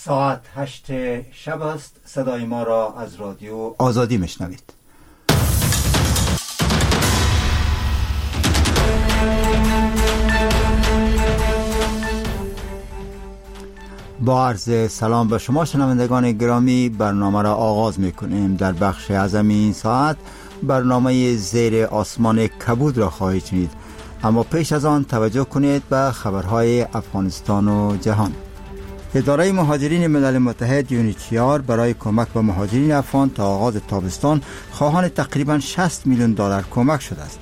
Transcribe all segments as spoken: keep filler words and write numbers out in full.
ساعت هشت شب است. صدای ما را از رادیو آزادی میشنوید. با عرض سلام به شما شنوندگان گرامی، برنامه را آغاز میکنیم. در بخش اعظم این ساعت برنامه زیر آسمان کبود را خواهید شنید، اما پیش از آن توجه کنید به خبرهای افغانستان و جهان. اداره مهاجرین ملل متحد یونیچیار برای کمک به مهاجرین افغان تا آغاز تابستان خواهان تقریباً شصت میلیون دلار کمک شده است.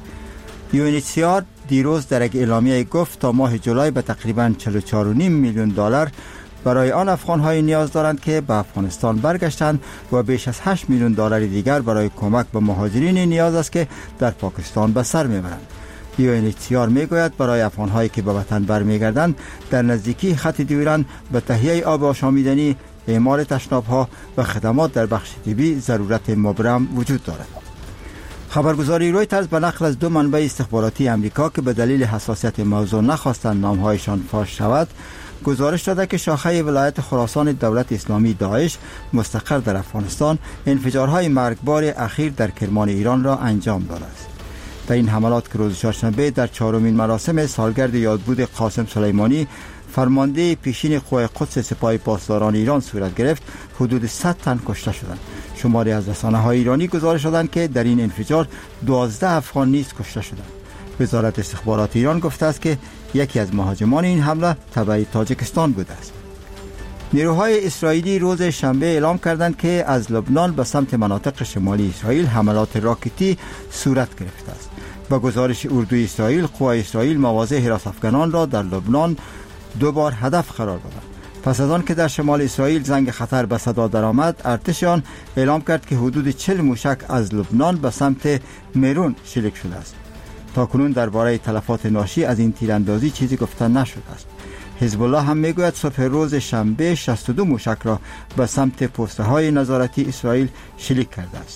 یونیچیار دیروز در یک اعلامیه گفت تا ماه جولای به تقریباً چهل و چهار و نیم میلیون دلار برای آن افغان‌های نیاز دارند که به افغانستان برگشتند و بیش از هشت میلیون دلار دیگر برای کمک به مهاجرین نیاز است که در پاکستان به سر میبرند. یونیچیار میگوید برای افغان‌هایی که به وطن برمیگردند در نزدیکی خط دیوران به تهیه آب آشامیدنی، اعمال تشناب‌ها و خدمات در بخش طبی ضرورت مبرم وجود دارد. خبرگزاری رویترز به نقل از دو منبع استخباراتی امریکا که به دلیل حساسیت موضوع نخواستند نام‌هایشان فاش شود، گزارش داده که شاخه ولایت خراسان دولت اسلامی داعش مستقر در افغانستان انفجارهای مرگبار اخیر در کرمان ایران را انجام داده است. در این حملات که روز چهارشنبه در چهارمین مراسم سالگرد یادبود قاسم سلیمانی فرمانده پیشین قوای قدس سپاه پاسداران ایران صورت گرفت، حدود صد تن کشته شدند. شماری از رسانه‌های ایرانی گزارش دادند که در این انفجار دوازده افغان نیز کشته شدند. وزارت استخبارات ایران گفته است که یکی از مهاجمان این حمله تبع تاجیکستان بوده است. نیروهای اسرائیلی روز شنبه اعلام کردند که از لبنان به سمت مناطق شمالی اسرائیل حملات راکتی صورت گرفته است. با گزارش اردوی اسرائیل، قوای اسرائیل مواضع حراس افغانان را در لبنان دو بار هدف قرار دادند. پس از آن که در شمال اسرائیل زنگ خطر به صدا درآمد، ارتش آن اعلام کرد که حدود چهل موشک از لبنان به سمت میرون شلیک شده است. تاکنون درباره تلفات ناشی از این تیراندازی چیزی گفته نشده است. حزب الله هم میگوید صبح روز شنبه شصت و دو موشک را به سمت پسته های نظارتی اسرائیل شلیک کرده است.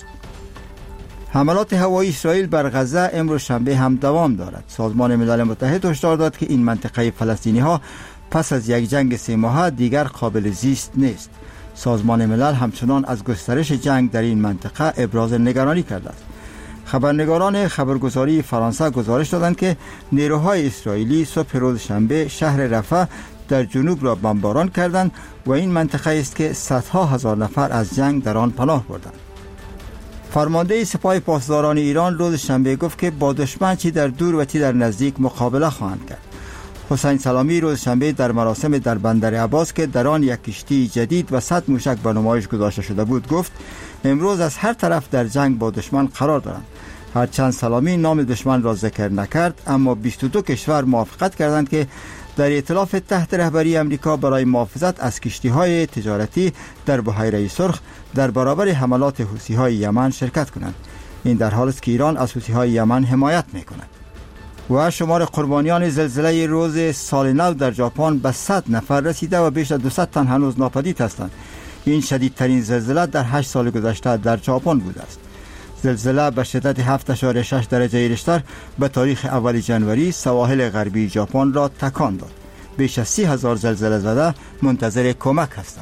حملات هوایی اسرائیل بر غزه امروز شنبه هم دوام دارد. سازمان ملل متحد هشدار داد که این منطقه فلسطینی ها پس از یک جنگ سه ماهه دیگر قابل زیست نیست. سازمان ملل همچنان از گسترش جنگ در این منطقه ابراز نگرانی کرده است. خبرنگاران خبرگزاری فرانسه گزارش دادند که نیروهای اسرائیلی صبح روز شنبه شهر رفح در جنوب را بمباران کردند و این منطقه است که صدها هزار نفر از جنگ در آن پناه بردند. فرمانده سپاه پاسداران ایران روز شنبه گفت که با دشمن چی در دور و چی در نزدیک مقابله خواهند کرد. حسین سلامی روز شنبه در مراسم در بندر عباس که در آن یک کشتی جدید و صد موشک به نمایش گذاشته شده بود گفت امروز از هر طرف در جنگ با دشمن قرار دارند. هرچند سلامی نام دشمن را ذکر نکرد، اما بیست و دو کشور موافقت کردند که در ائتلاف تحت رهبری امریکا برای محافظت از کشتی‌های تجارتی در بحیره سرخ در برابر حملات حوثی‌های یمن شرکت کنند. این در حالی است که ایران از حوثی‌های یمن حمایت می‌کند. و شمار قربانیان زلزله روز سال نو در ژاپن به صد نفر رسیده و بیش از دویست تن هنوز ناپدید هستند. این شدیدترین زلزله در هشت سال گذشته در ژاپن بوده است. زلزله به شدت هفت اشاره شش درجه ریشتر به تاریخ اول ژانویه سواحل غربی ژاپن را تکان داد. بیش از سی هزار زلزله زده منتظر کمک هستند.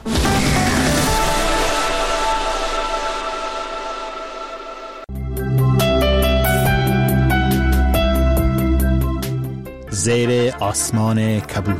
زیر آسمان کبود.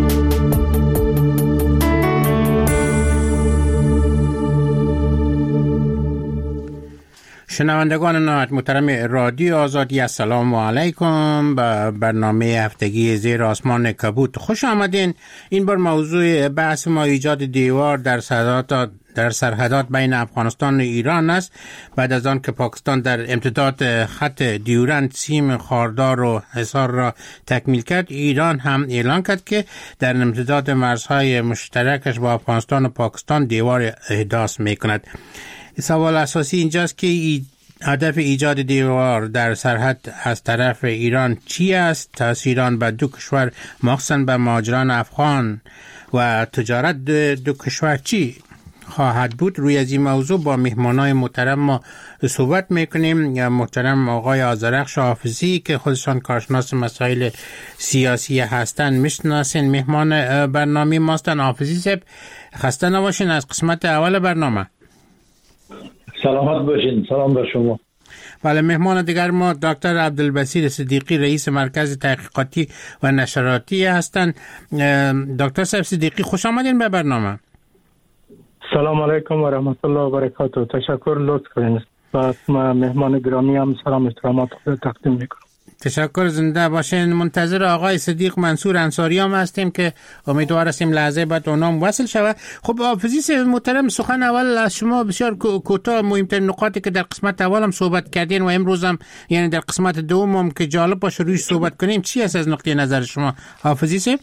شنوندگان نهایت محترم رادیو آزادی، السلام علیکم. به برنامه هفتگی زیر آسمان کبود خوش آمدین. این بار موضوع بحث ما ایجاد دیوار در سرحدات در سرحدات بین افغانستان و ایران است. بعد از آن که پاکستان در امتداد خط دیورند سیم خاردار و حصار را تکمیل کرد، ایران هم اعلان کرد که در امتداد مرزهای مشترکش با افغانستان و پاکستان دیوار احداث میکند. سوال اساسی اینجاست که ای هدف ایجاد دیوار در سرحد از طرف ایران چی است؟ تأثیران به دو کشور مخصوصاً به مهاجران افغان و تجارت دو کشور چی خواهد بود. روی از این موضوع با مهمانای محترم ما صحبت میکنیم. محترم آقای آذرخش حافظی که خودشان کارشناس مسائل سیاسی هستند میشناسین، مهمان برنامه ماستن. حافظی صاحب خسته نباشین از قسمت اول برنامه. سلامت باشین. سلام بر شما. بله، مهمان دیگر ما دکتر عبدالبصیر صدیقی رئیس مرکز تحقیقاتی و نشراتی هستند. دکتر صاحب صدیقی خوش آمدین به برنامه. سلام علیکم و رحمت الله و برکاته. تشکر، لطف کنید. و مهمان گرامی هم سلام احترامات خود تقدیم میکنم. تشکر، زنده باشین. منتظر آقای صدیق منصور انصاری هم هستیم که امیدوار هستیم لحظه بعد اونام وصل شود. خب حافظی محترم، سخن اول از شما بسیار کوتاه مهمترین نقاطی که در قسمت اول هم صحبت کردین و امروز هم یعنی در قسمت دوم هم که جالب باشه رویش صحبت کنیم، چی است از نقطه نظر شما حافظی صاحب؟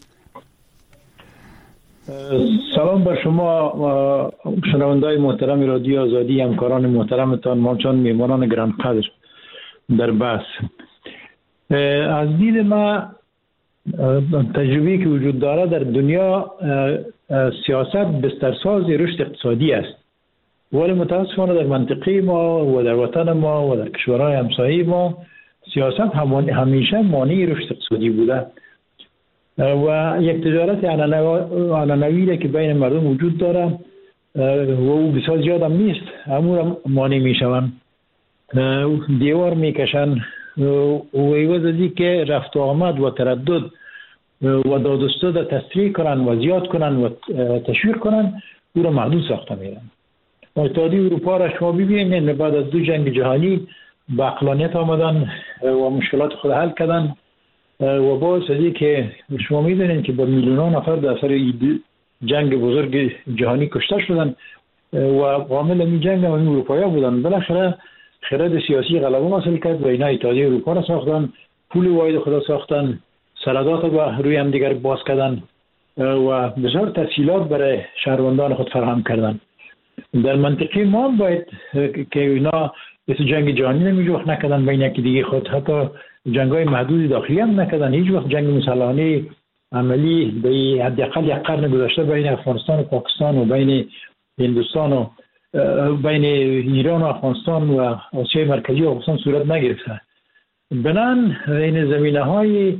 سلام بر شما شنوندای محترم رادیو آزادی، همکاران محترمتان، مانچان میهمانان گرانقدر در بحث. از دید ما تجربه‌ای که وجود داره در دنیا، سیاست بسترساز رشد اقتصادی است، ولی متاسفانه در منطقه ما و در وطن ما و در کشورهای همسایه ما سیاست همیشه مانع رشد اقتصادی بوده و یک تجارت علنوی که بین مردم وجود داره و او بسیار زیاد هم نیست، همون مانع میشوند، دیوار میکشن و ایواز ازی که رفت و آمد و تردد و دادستاد تسریع کنن و زیاد کنن و تشویق کنن، او را محدود ساخته میرن. اتحادیه اروپا را شما ببینید بعد از دو جنگ جهانی با عقلانیت آمدن و مشکلات خود حل کردن و باعث ازی که شما میدونید که با میلیون نفر در اثر جنگ بزرگ جهانی کشته شدن و عامل این جنگ هم اروپایی بودن. بالاخره خرد سیاسی غلبه حاصل کرد و اینا اتحادیه اروپا را ساختن، پول واحد خدا ساختن، سرحدات را روی هم دیگر باز کردن و بسیار تسهیلات برای شهروندان خود فراهم کردن. در منطقه ما باید که اینا مثل جنگ جهانی نمیشه وقت نکردن بین یکی دیگه خود، حتی جنگ‌های محدود داخلی هم نکردن، هیچ وقت جنگ مسلحانه عملی به حداقل یک قرن گذشته بین افغانستان و پاکستان و بین هندوستان و بین ایران و افغانستان و آسیای مرکزی و افغانستان صورت نگرفته. بنان این زمینه های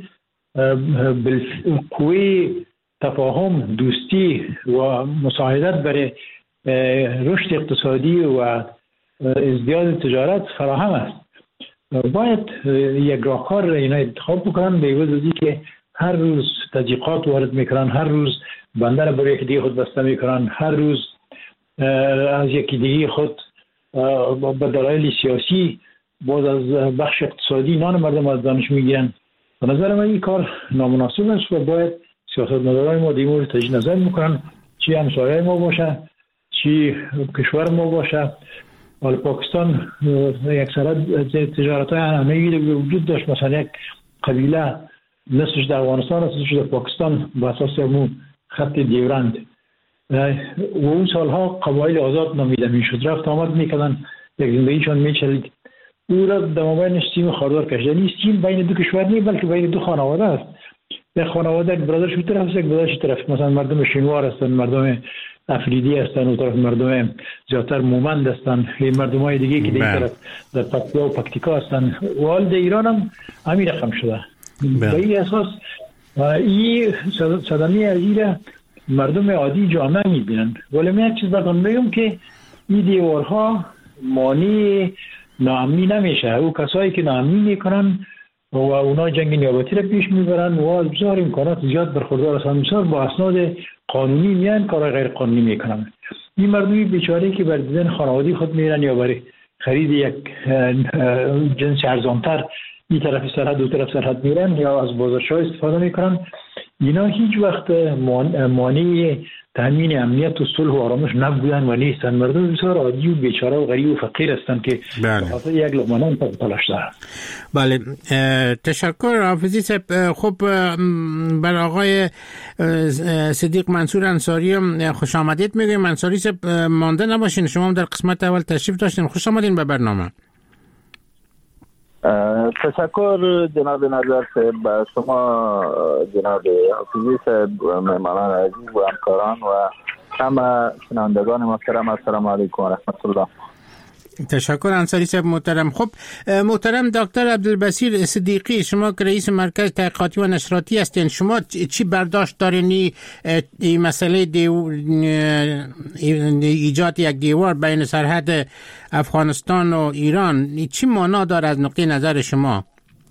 بالقوه تفاهم، دوستی و مساعدت برای رشد اقتصادی و ازدیاد تجارت فراهم است. باید یک راهکار اینا انتخاب بکنن، به عوض ازی که هر روز تضییقات وارد میکنن، هر روز بندر برای یکی دیگه خود بسته میکنن، هر روز از یکی دیگه خود به دلایل سیاسی باز از بخش اقتصادی نان مردم از دانش میگیرن. به نظر من این کار نامناسب است و باید سیاستمداران ما دیمور تجدید نظر میکنن، چی همسایه ما باشه چی کشور ما باشه. حال پاکستان یک سرد تجارت های عنعنه‌ای وجود داشت، مثلا یک قبیله نصفش در افغانستان نصفش در پاکستان به اساس همون خط دیورند و اون سالها قبایل آزاد نامیده میشد، رفت آمد میکردن، یک زندگیشان میچلید. او را در مابین سیم خاردار کشیده نیست. سیم بین دو کشور نیست بلکه بین دو خانواده است. یک خانواده یک برادرش به طرف است، یک برادرش طرف، مثلا مردم شینوار هستند، مردم افریدی هستند، و طرف مردم زیادتر مومند هستند، مردم های دیگه که دیگه طرف در پکتیا و پکتیکا هستند. و حال در ایران هم همین رقم شده. به این اساس این صدمه عزیزی مردم عادی جامعه میبینن. ولی من یک چیز بگم بگم که این دیوارها مانع ناامنی نمیشه. او کسایی که ناامنی میکنن و اونا جنگ نیابتی را پیش میبرن و بسیار امکانات زیاد برخوردار هستن، بسیار با اسناد قانونی میان کارهای غیر قانونی میکنن. این مردمی بیچاره که بر دیدن خانوادگی خود میرن یا برای خرید یک جنس ارزانتر این طرف سرحد دو طرف سرحد میرن یا از بازارشاه استفاده میکنن، اینا هیچ وقت مانع تامین امنیت و صلح و آرامش نبودن و نیستن. مردم بسیار عادی و بیچاره و غریب و فقیر هستند که خاطر یک لقمه نان تلاش دارن. بله، تشکر حافظی صاحب. خب بر آقای صدیق منصور انصاری خوش آمدید میگیم. انصاری صاحب مانده نباشین، شما هم در قسمت اول تشریف داشتین، خوش آمدین به برنامه. تشکر جناب نظر صاحب، شما جناب حافظی صاحب، مهمانان عزیز و همکاران و همه شنوندگان محترم السلام علیکم و رحمت الله. تشکر انصاری صاحب محترم. خب محترم دکتر عبدالبصیر صدیقی، شما که رئیس مرکز تحقیقاتی و نشراتی هستین، شما چی برداشت دارین این مسئله دیو... ایجاد یک دیوار بین سرحد افغانستان و ایران چی معنا داره از نقطه نظر شما؟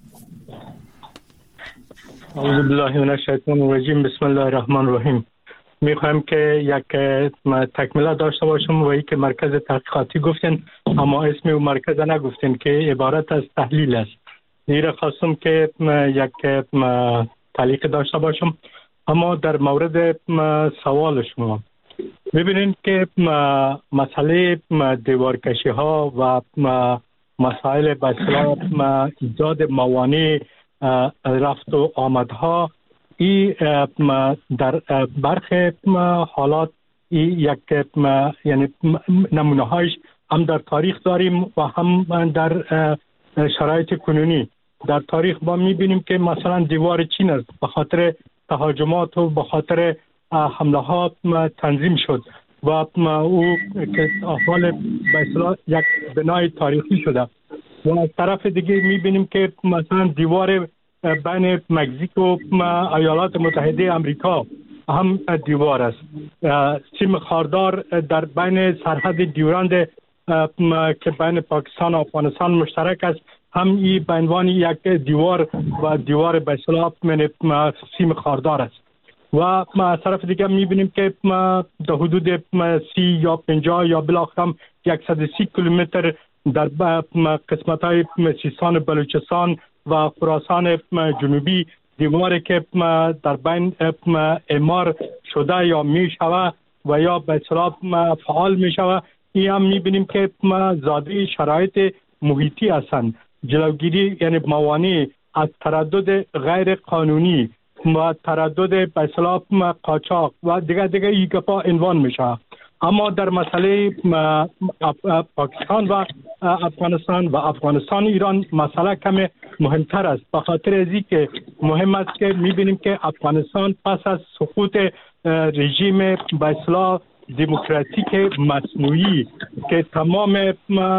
اعوذ بالله من الشیطان الرجیم بسم الله الرحمن الرحیم. میخوایم که یک تکمله داشته باشم و ای که مرکز تحقیقاتی گفتین اما اسم او مرکز نگفتین که عبارت از تحلیل است. نیره خواستم که یک تعلیق داشته باشم. اما در مورد سوال شما ببینید که مسئله دیوارکشی ها و مسائل به اصطلاح ایجاد موانع رفت و آمدها ای در برخی حالات ای یک یعنی نمونه هایش هم در تاریخ داریم و هم در شرایط کنونی. در تاریخ ما میبینیم که مثلا دیوار چین است به خاطر تهاجمات و به خاطر حمله ها تنظیم شد و او که احوال به اصطلاح یک بنای تاریخی شده. و از طرف دیگه میبینیم که مثلا دیوار بین مکزیک و ایالات متحده امریکا هم دیوار است. سیم خاردار در بین سرحد دیوراند که بین پاکستان و افغانستان مشترک است هم این به عنوان یک دیوار و دیوار به اصطلاح سیم خاردار است. و از طرف دیگه میبینیم که در حدود سی یا پنجاه یا بالاخره صد و سی کیلومتر در قسمت های سیستان بلوچستان و خراسان جنوبی دیواری که در بین اعمار شده یا می شود و یا به اصطلاح فعال می شود، این هم می بینیم که زاده شرایط محیطی هستند. جلوگیری یعنی موانع از تردد غیر قانونی و تردد به اصطلاح قاچاق و دیگر دیگر این گپا عنوان می شود. اما در مسئله پاکستان و افغانستان و افغانستان ایران مسئله کم مهمتر است، به خاطر از اینکه مهم است که می‌بینیم که افغانستان پس از سقوط رژیم به اصطلاح دموکراتیک مصنوعی که تمام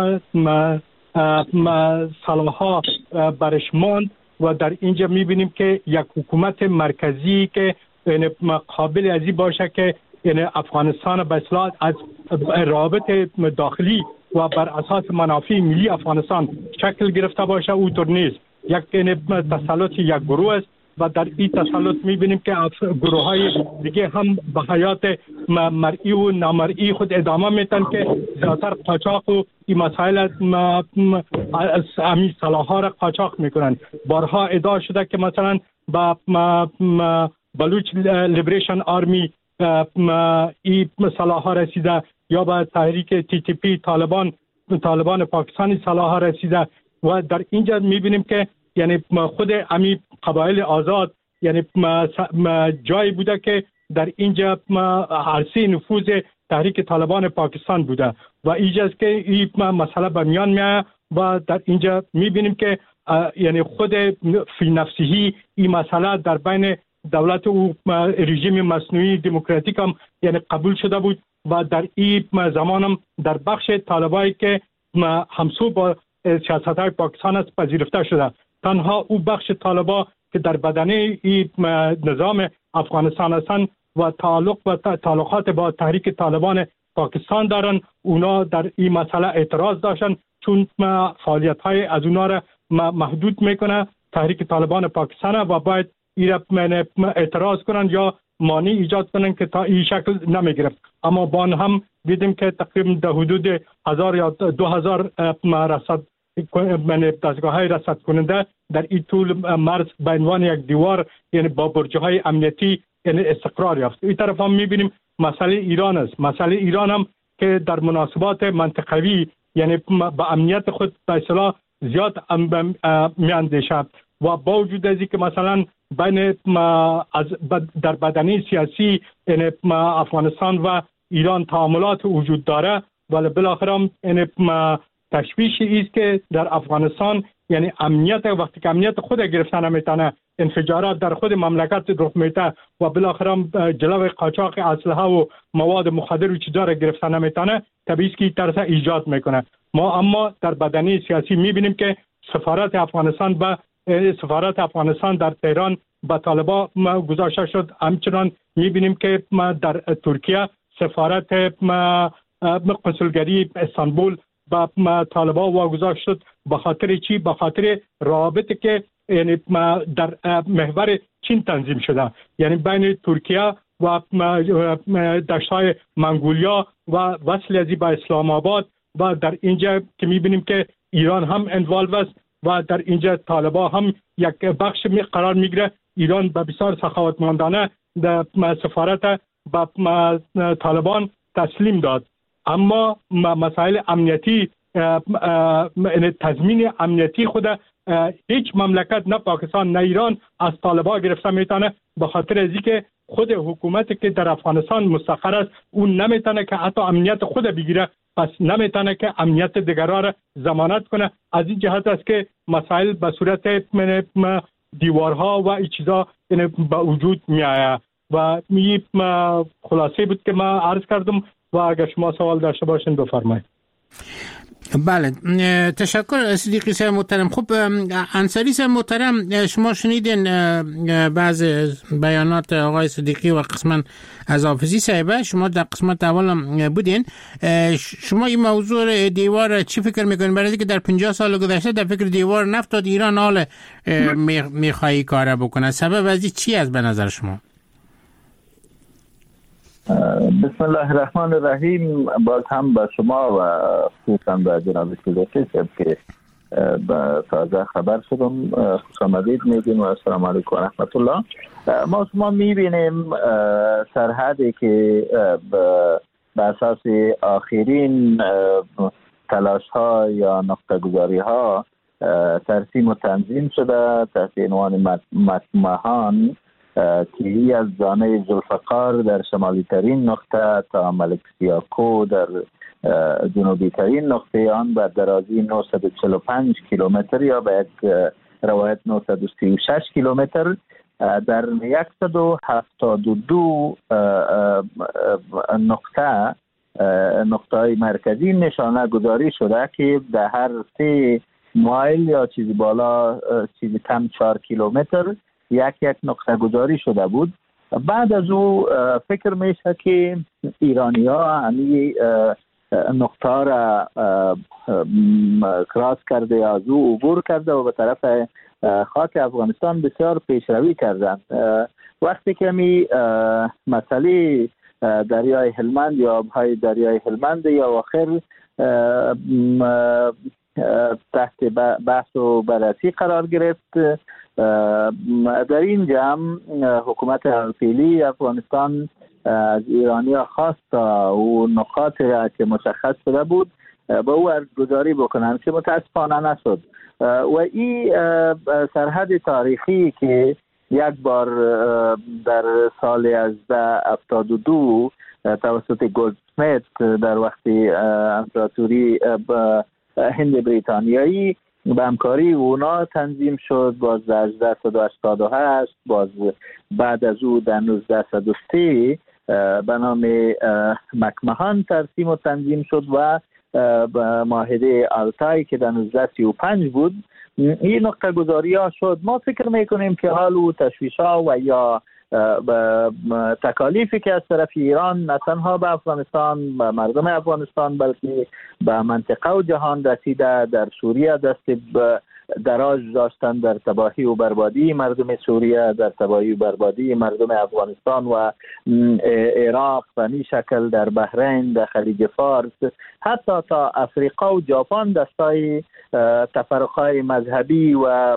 صلاح‌ها برش ماند و در اینجا می‌بینیم که یک حکومت مرکزی که قابل از این باشه که یعنی افغانستان به اصطلاح از روابط داخلی و بر اساس منافع ملی افغانستان شکل گرفته باشه او نیست. یک تسلط یک گروه است و در این تسلط می‌بینیم که گروه های دیگه هم به حیات مرئی و نامرئی خود ادامه میتن که زیادتر قاچاق و این مسائل از امی صلاح‌ها را قاچاق میکنن. بارها ادعا شده که مثلا با بلوچ لیبریشن آرمی این صلاح‌ها رسیده یا با تحریک تی تی پی طالبان طالبان پاکستانی صلاح‌ها رسیده و در اینجا می‌بینیم که یعنی خود امی قبایل آزاد یعنی جایی بوده که در اینجا عرصه نفوذ تحریک طالبان پاکستان بوده و اینجاست که این مسئله به میان میاد و در اینجا می‌بینیم که یعنی خود فی نفسه این مسئله در بین دولت و رژیم مصنوعی دموکراتیک هم یعنی قبول شده بود و در این زمان هم در بخش طالبایی که همسو با سیاست‌های پاکستان است پذیرفته شده. تنها او بخش طالبا که در بدنه این نظام افغانستان هستند و تعلق و تعلقات با تحریک طالبان پاکستان دارن، اونا در این مسئله اعتراض داشتن چون فعالیت‌های از اونا را محدود میکنه تحریک طالبان پاکستان و باید ایرا اعتراض کنن یا مانع ایجاد کنن که تا این شکل نمیگرفت. اما بان هم دیدیم که تقریبا در حدود هزار یا دو هزار رصد دستگاه های رصد کننده در این طول مرز به عنوان یک دیوار یعنی با برجه های امنیتی یعنی استقرار یافت. این طرف هم میبینیم مسئله ایران است. مسئله ایران هم که در مناسبات منطقوی یعنی با امنیت خود به اصطلاح زیاد میاندیشه و با وجود از اینکه مثلا بین از در بدنه سیاسی یعنی افغانستان و ایران تعاملات وجود داره ولی بالاخره هم یعنی تشویش است که در افغانستان یعنی امنیت وقتی که امنیت خود گرفتن نمیتونه، انفجارات در خود مملکت رخ میده و بالاخره جلوی قاچاق اسلحه و مواد مخدر و چیزا را گرفتن نمیتونه، طبیعی است که ترس ایجاد میکنه. ما اما در بدنه سیاسی میبینیم که سفارت افغانستان به سفارت افغانستان در تهران به طالبان گذاشته شد. همچنان میبینیم که در ترکیه سفارت کنسولگری استانبول با طالبان واگذار شد. به خاطر چی؟ به خاطر روابطی که یعنی در محور چین تنظیم شده، یعنی بین ترکیه و دشت‌های منگولیا و وصل ازی به اسلام آباد و در اینجا که میبینیم که ایران هم انوالو است و در اینجا طالبان هم یک بخش می قرار میگیره. ایران به بسیار سخاوتمندانه در سفارت به طالبان تسلیم داد، اما مسائل امنیتی تضمین امنیتی خود هیچ مملکت، نه پاکستان نه ایران، از طالبان گرفته میتونه، به خاطر از اینکه خود حکومتی که در افغانستان مستقر است اون نمیتونه که حتی امنیت خود بگیره، پس نمیتونه که امنیت دیگران را ضمانت کنه. از این جهت است که مسائل به صورت دیوارها و این چیزا به وجود می آید و می خلاصه بود که ما عرض کردم و اگر شما سوال داشته باشین بفرمایید. بله، تشکر صدیقی صاحب محترم. خب انصاری صاحب محترم، شما شنیدین بعض بیانات آقای صدیقی و قسما از حافظی صاحبه، شما در قسمت اول بودین. شما این موضوع دیوار چی فکر میکنین؟ برای اینکه در پنجاه سال گذشته در فکر دیوار نفتاد، ایران حال میخوایی کار بکنه، سبب از این چی است به نظر شما؟ بسم الله الرحمن الرحیم. باز هم به شما و خصوصا به جناب صدیقی صاحب که تازه خبر شدم خوش آمدید میگیم و السلام علیکم و رحمت الله. ما شما میبینیم سرحدی که به اساس آخرین تلاش ها یا نقطه گذاری ها ترسیم و تنظیم شده تحت عنوان مهان که از زانه ذوالفقار در شمالی ترین نقطه تا ملک سیاکو در جنوبی ترین نقطه آن بر درازی نهصد و چهل و پنج کیلومتر یا به یک روایت نهصد و سی و شش کیلومتر در صد و هفتاد و دو نقطه نقطه مرکزی نشانه گذاری شده که در هر سه مایل یا چیزی بالا چیزی کم چهار کیلومتر یک یک نقطه گذاری شده بود. بعد از او فکر میشه که ایرانی ها همی نقطه را کراس کرده، از او عبور کرده و به طرف خاک افغانستان بسیار پیشروی کردند. وقتی که می مسئله دریای هلمند یا آبهای دریای هلمند یا آخر تحت بحث و بررسی قرار گرفت، در این جمع حکومت فعلی افغانستان از ایرانی ها خواست و نقاط را که مشخص شده بود به او ارزگذاری بکنند که متاسفانه نشد. و این سرحد تاریخی که یک بار در سال هزده هفتاد و دو توسط گلدسمیت در وقت امپراتوری هند بریتانیایی به همکاری اونا تنظیم شد، باز در هزده صد و هشتاد و هشت، باز بعد از او در نوزده صد و سه به نام مکمهان ترسیم و تنظیم شد و معاهده آلتای که در نوزده سی و پنج بود این نقطه گذاری ها شد. ما فکر میکنیم که حال و تشویش ها و یا تکالیفی که از طرف ایران نه تنها به افغانستان، به مردم افغانستان، بلکه به منطقه و جهان رسیده، در سوریه دست دراز داشتن در تباهی و بربادی مردم سوریه، در تباهی و بربادی مردم افغانستان و عراق، و این شکل در بحرین، در خلیج فارس، حتی تا افریقا و ژاپن دستای تفرقهای مذهبی و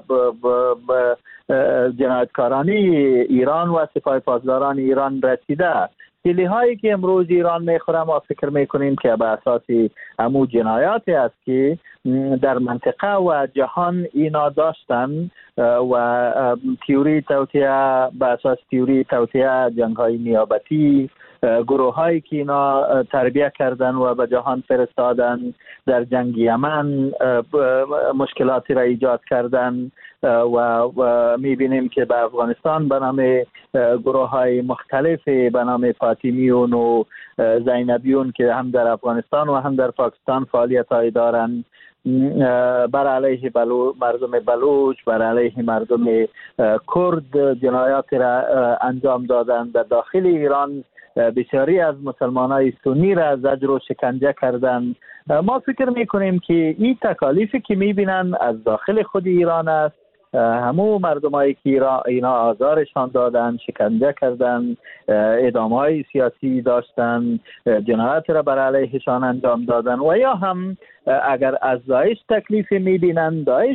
جنایتکارانی ایران و سپاه پاسداران ایران رسیده. سیلی هایی که امروز ایران میخوره ما فکر میکنیم که به اساس همون جنایاتی است که در منطقه و جهان اینا داشتن و تیوری توطئه به اساس تیوری توطئه، جنگ های نیابتی، گروه هایی که اینا تربیت کردن و به جهان فرستادن، در جنگ یمن مشکلاتی را ایجاد کردن و میبینیم که به افغانستان به نام گروه های مختلف به نام فاطمیون و زینبیون که هم در افغانستان و هم در پاکستان فعالیت های دارن، بر علیه بلو مردم بلوچ، بر علیه مردم کرد جنایات را انجام دادن. در داخل ایران بسیاری از مسلمانای سنی را زجر و شکنجه کردن. ما فکر میکنیم که این تکالیفی که میبینن از داخل خود ایران است، همو مردمایی که اینا آزارشان دادن، شکنجه کردن، اعدامهای سیاسی داشتن، جنایات را بر علیهشان انجام دادن و یا هم اگر از داعش تکلیف میبینن، داعش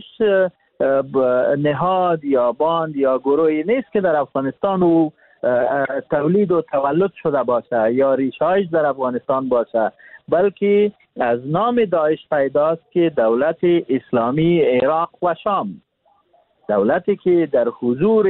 نهاد یا باند یا گروهی نیست که در افغانستان و تولید و تولد شده باشه یا ریشه‌اش در افغانستان باشه، بلکه از نام داعش پیداست که دولت اسلامی عراق و شام، دولتی که در حضور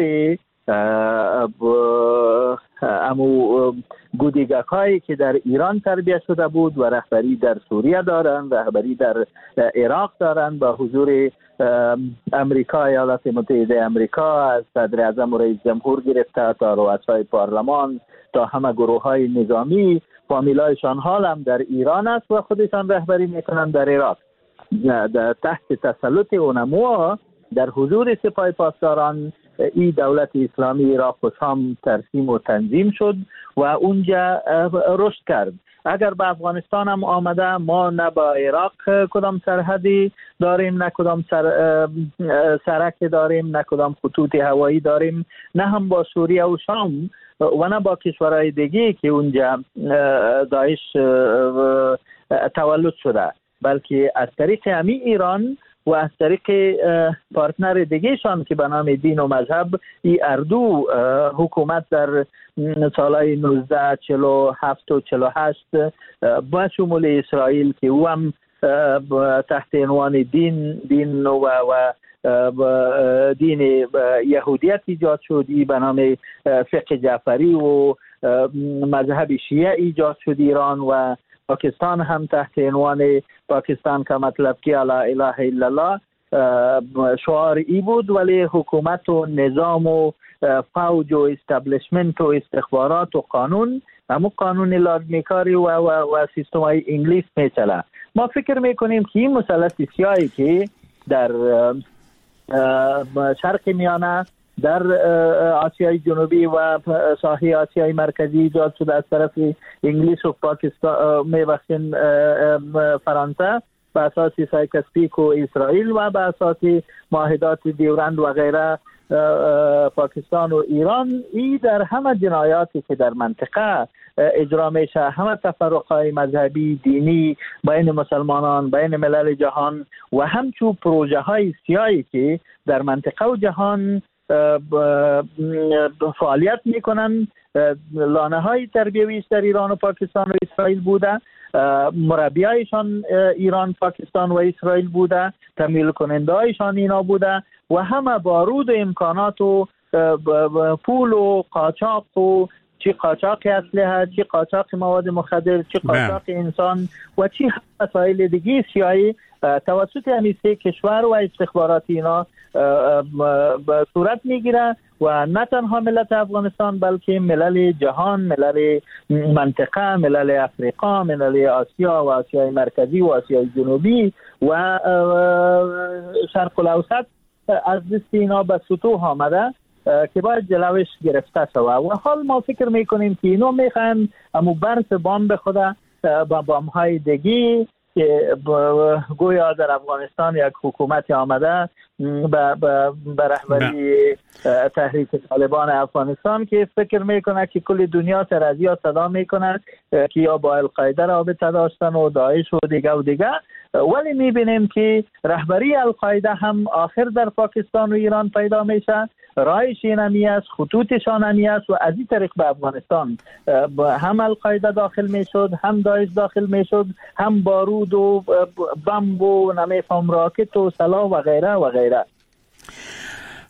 امو گودیگک هایی که در ایران تربیت شده بود و رهبری در سوریه دارن، رهبری در عراق دارن، با حضور امریکا، ایالات متحده امریکا، از صدر اعظم و رئیس جمهور گرفته تا رؤسای پارلمان تا همه گروه های نظامی، فامیلایشان حال هم در ایران است و خودشان رهبری میکنن در عراق. در تحت تسلط اونموها در حضور سپاه پاسداران این دولت اسلامی عراق و شام ترسیم و تنظیم شد و اونجا رشد کرد. اگر به افغانستان هم آمده، ما نه با عراق کدام سرحدی داریم، نه کدام سر سرک داریم، نه کدام خطوط هوایی داریم، نه هم با سوریه و شام و نه با کشورهای دیگه که اونجا داعش تولد شده، بلکه از طریق همی ایران و از طریق پارتنر دیگه شان که به نام دین و مذهب ای اردو حکومت در سالهای نوزده چهل و هفت و چهل و هشت با شمول اسرائیل که او هم تحت عنوان دین دین و, و دین یهودیت ایجاد شد، ای به نام فقه جعفری و مذهب شیعه ایجاد شد ایران، و پاکستان هم تحت عنوان پاکستان کا مطلب که لا اله الا الله شعار ای بود، ولی حکومت و نظام و فوج و استبلیشمنت و استخبارات و قانون همون قانون لازمیکاری و, و, و سیستم های انگلیس میچله. ما فکر میکنیم که این مثلث سیاهی که در شرق میانه، در آسیای جنوبی و ساحل آسیای مرکزی ایجاد شده از طرف انگلیس و پاکستان میبخشین فرانسه به اساس سایکسپیک و اسرائیل و به اساس معاهدات دیورند و غیره پاکستان و ایران، ای در همه جنایاتی که در منطقه اجرا میشه، همه تفرقهای مذهبی دینی بین مسلمانان، بین ملل جهان و همچون پروژه های سیاهی که در منطقه و جهان فعالیت میکنن، لانه های تربیویش در ایران و پاکستان و اسرائیل بوده، مربیایشان ایران، پاکستان و اسرائیل بوده، تمویل کننده هایشان اینا بوده و همه بارود و امکانات و پول و قاچاق و چی قاچاق اسلحه، چی قاچاق مواد مخدر، چی قاچاق انسان و چی مسائل دیگه سیاهی توسط همین سه کشور و استخبارات اینا صورت میگیره و نه تنها ملت افغانستان بلکه ملل جهان، ملل منطقه، ملل افریقا، ملل آسیا و آسیای مرکزی و آسیای جنوبی و شرق الاوسط از دست اینا به سطوح آمده که باید جلوش گرفته شود. و حال ما فکر میکنیم که اینا میخوان امو برس بام به خدا با بام های دیگی که گویا در افغانستان یک حکومت آمده به رهبری تحریک طالبان افغانستان که فکر میکنه که کل دنیا سر از یا صدا میکنه که یا با القاعده رابطه داشتن و داعش و دیگه و دیگه، ولی میبینیم که رهبری القاعده هم آخر در پاکستان و ایران پیدا میشه، رایش اینمی است، خطوطشان همی است و از این طریق به افغانستان هم القاعده داخل میشد، هم داعش داخل میشد، هم بارود و بمب و نمیفهم راکت و سلاح و غیره و غیره.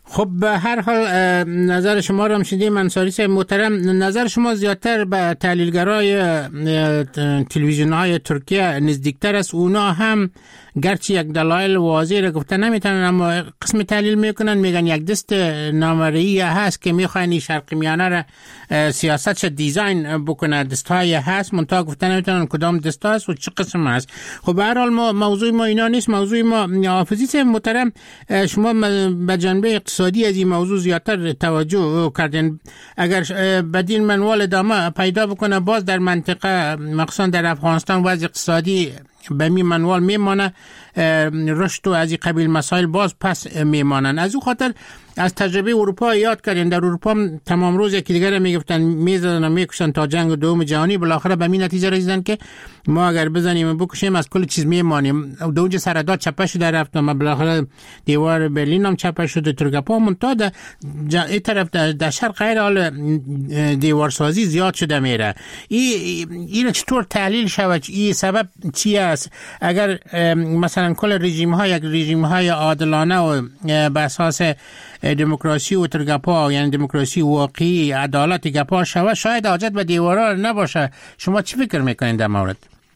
خب به هر حال نظر شما رو هم شنیدیم انصاری صاحب محترم. نظر شما زیادتر به تحلیلگرای تلویزیون های ترکیه نزدیکتر است. اونا هم گرچه یک دلایل واضح را گفته نمیتونن، اما قسم تحلیل میکنن، میگن یک دست نامرئی هست که میخواین این شرق میانه را سیاستش دیزاین بکنه، دستهای هست منتها گفته نمیتونن کدام دست هست و چه قسم هست. خب به هر حال ما موضوع ما اینا نیست، موضوع ما حافظی صاحب محترم شما به جنبه اقتصادی از این موضوع زیادتر توجه کردین. اگر بدین منوال ادامه پیدا بکنه باز در منطقه مخصوصا در افغانستان وضع اقتصادی به می منوال میمانه، رشد و از این قبیل مسائل باز پس میمانن. از او خاطر از تجربه اروپا یاد کردن. در اروپا تمام روز یکی دیگر میگفتن میزدن و میکشن تا جنگ دوم جهانی، بالاخره به این نتیجه رسیدن که ما اگر بزنیم بکشیم از کل چیز میمانیم. دو اونجا سرداد چپه شده رفتم، بالاخره دیوار برلین هم چپه شده، ترکپا منتها در این طرف در شرق غیر حال دیوار سازی زیاد شده میره. این این چطور تحلیل شود؟ این سبب چی است؟ اگر مثلا کل رژیم ها یک رژیم های عادلانه و به اساس دموکراسی و ترگپا، یعنی دموکراسی واقعی، عدالت گپا شود، شاید حاجت به دیوارا نباشه. شما چی فکر میکنین در مورد؟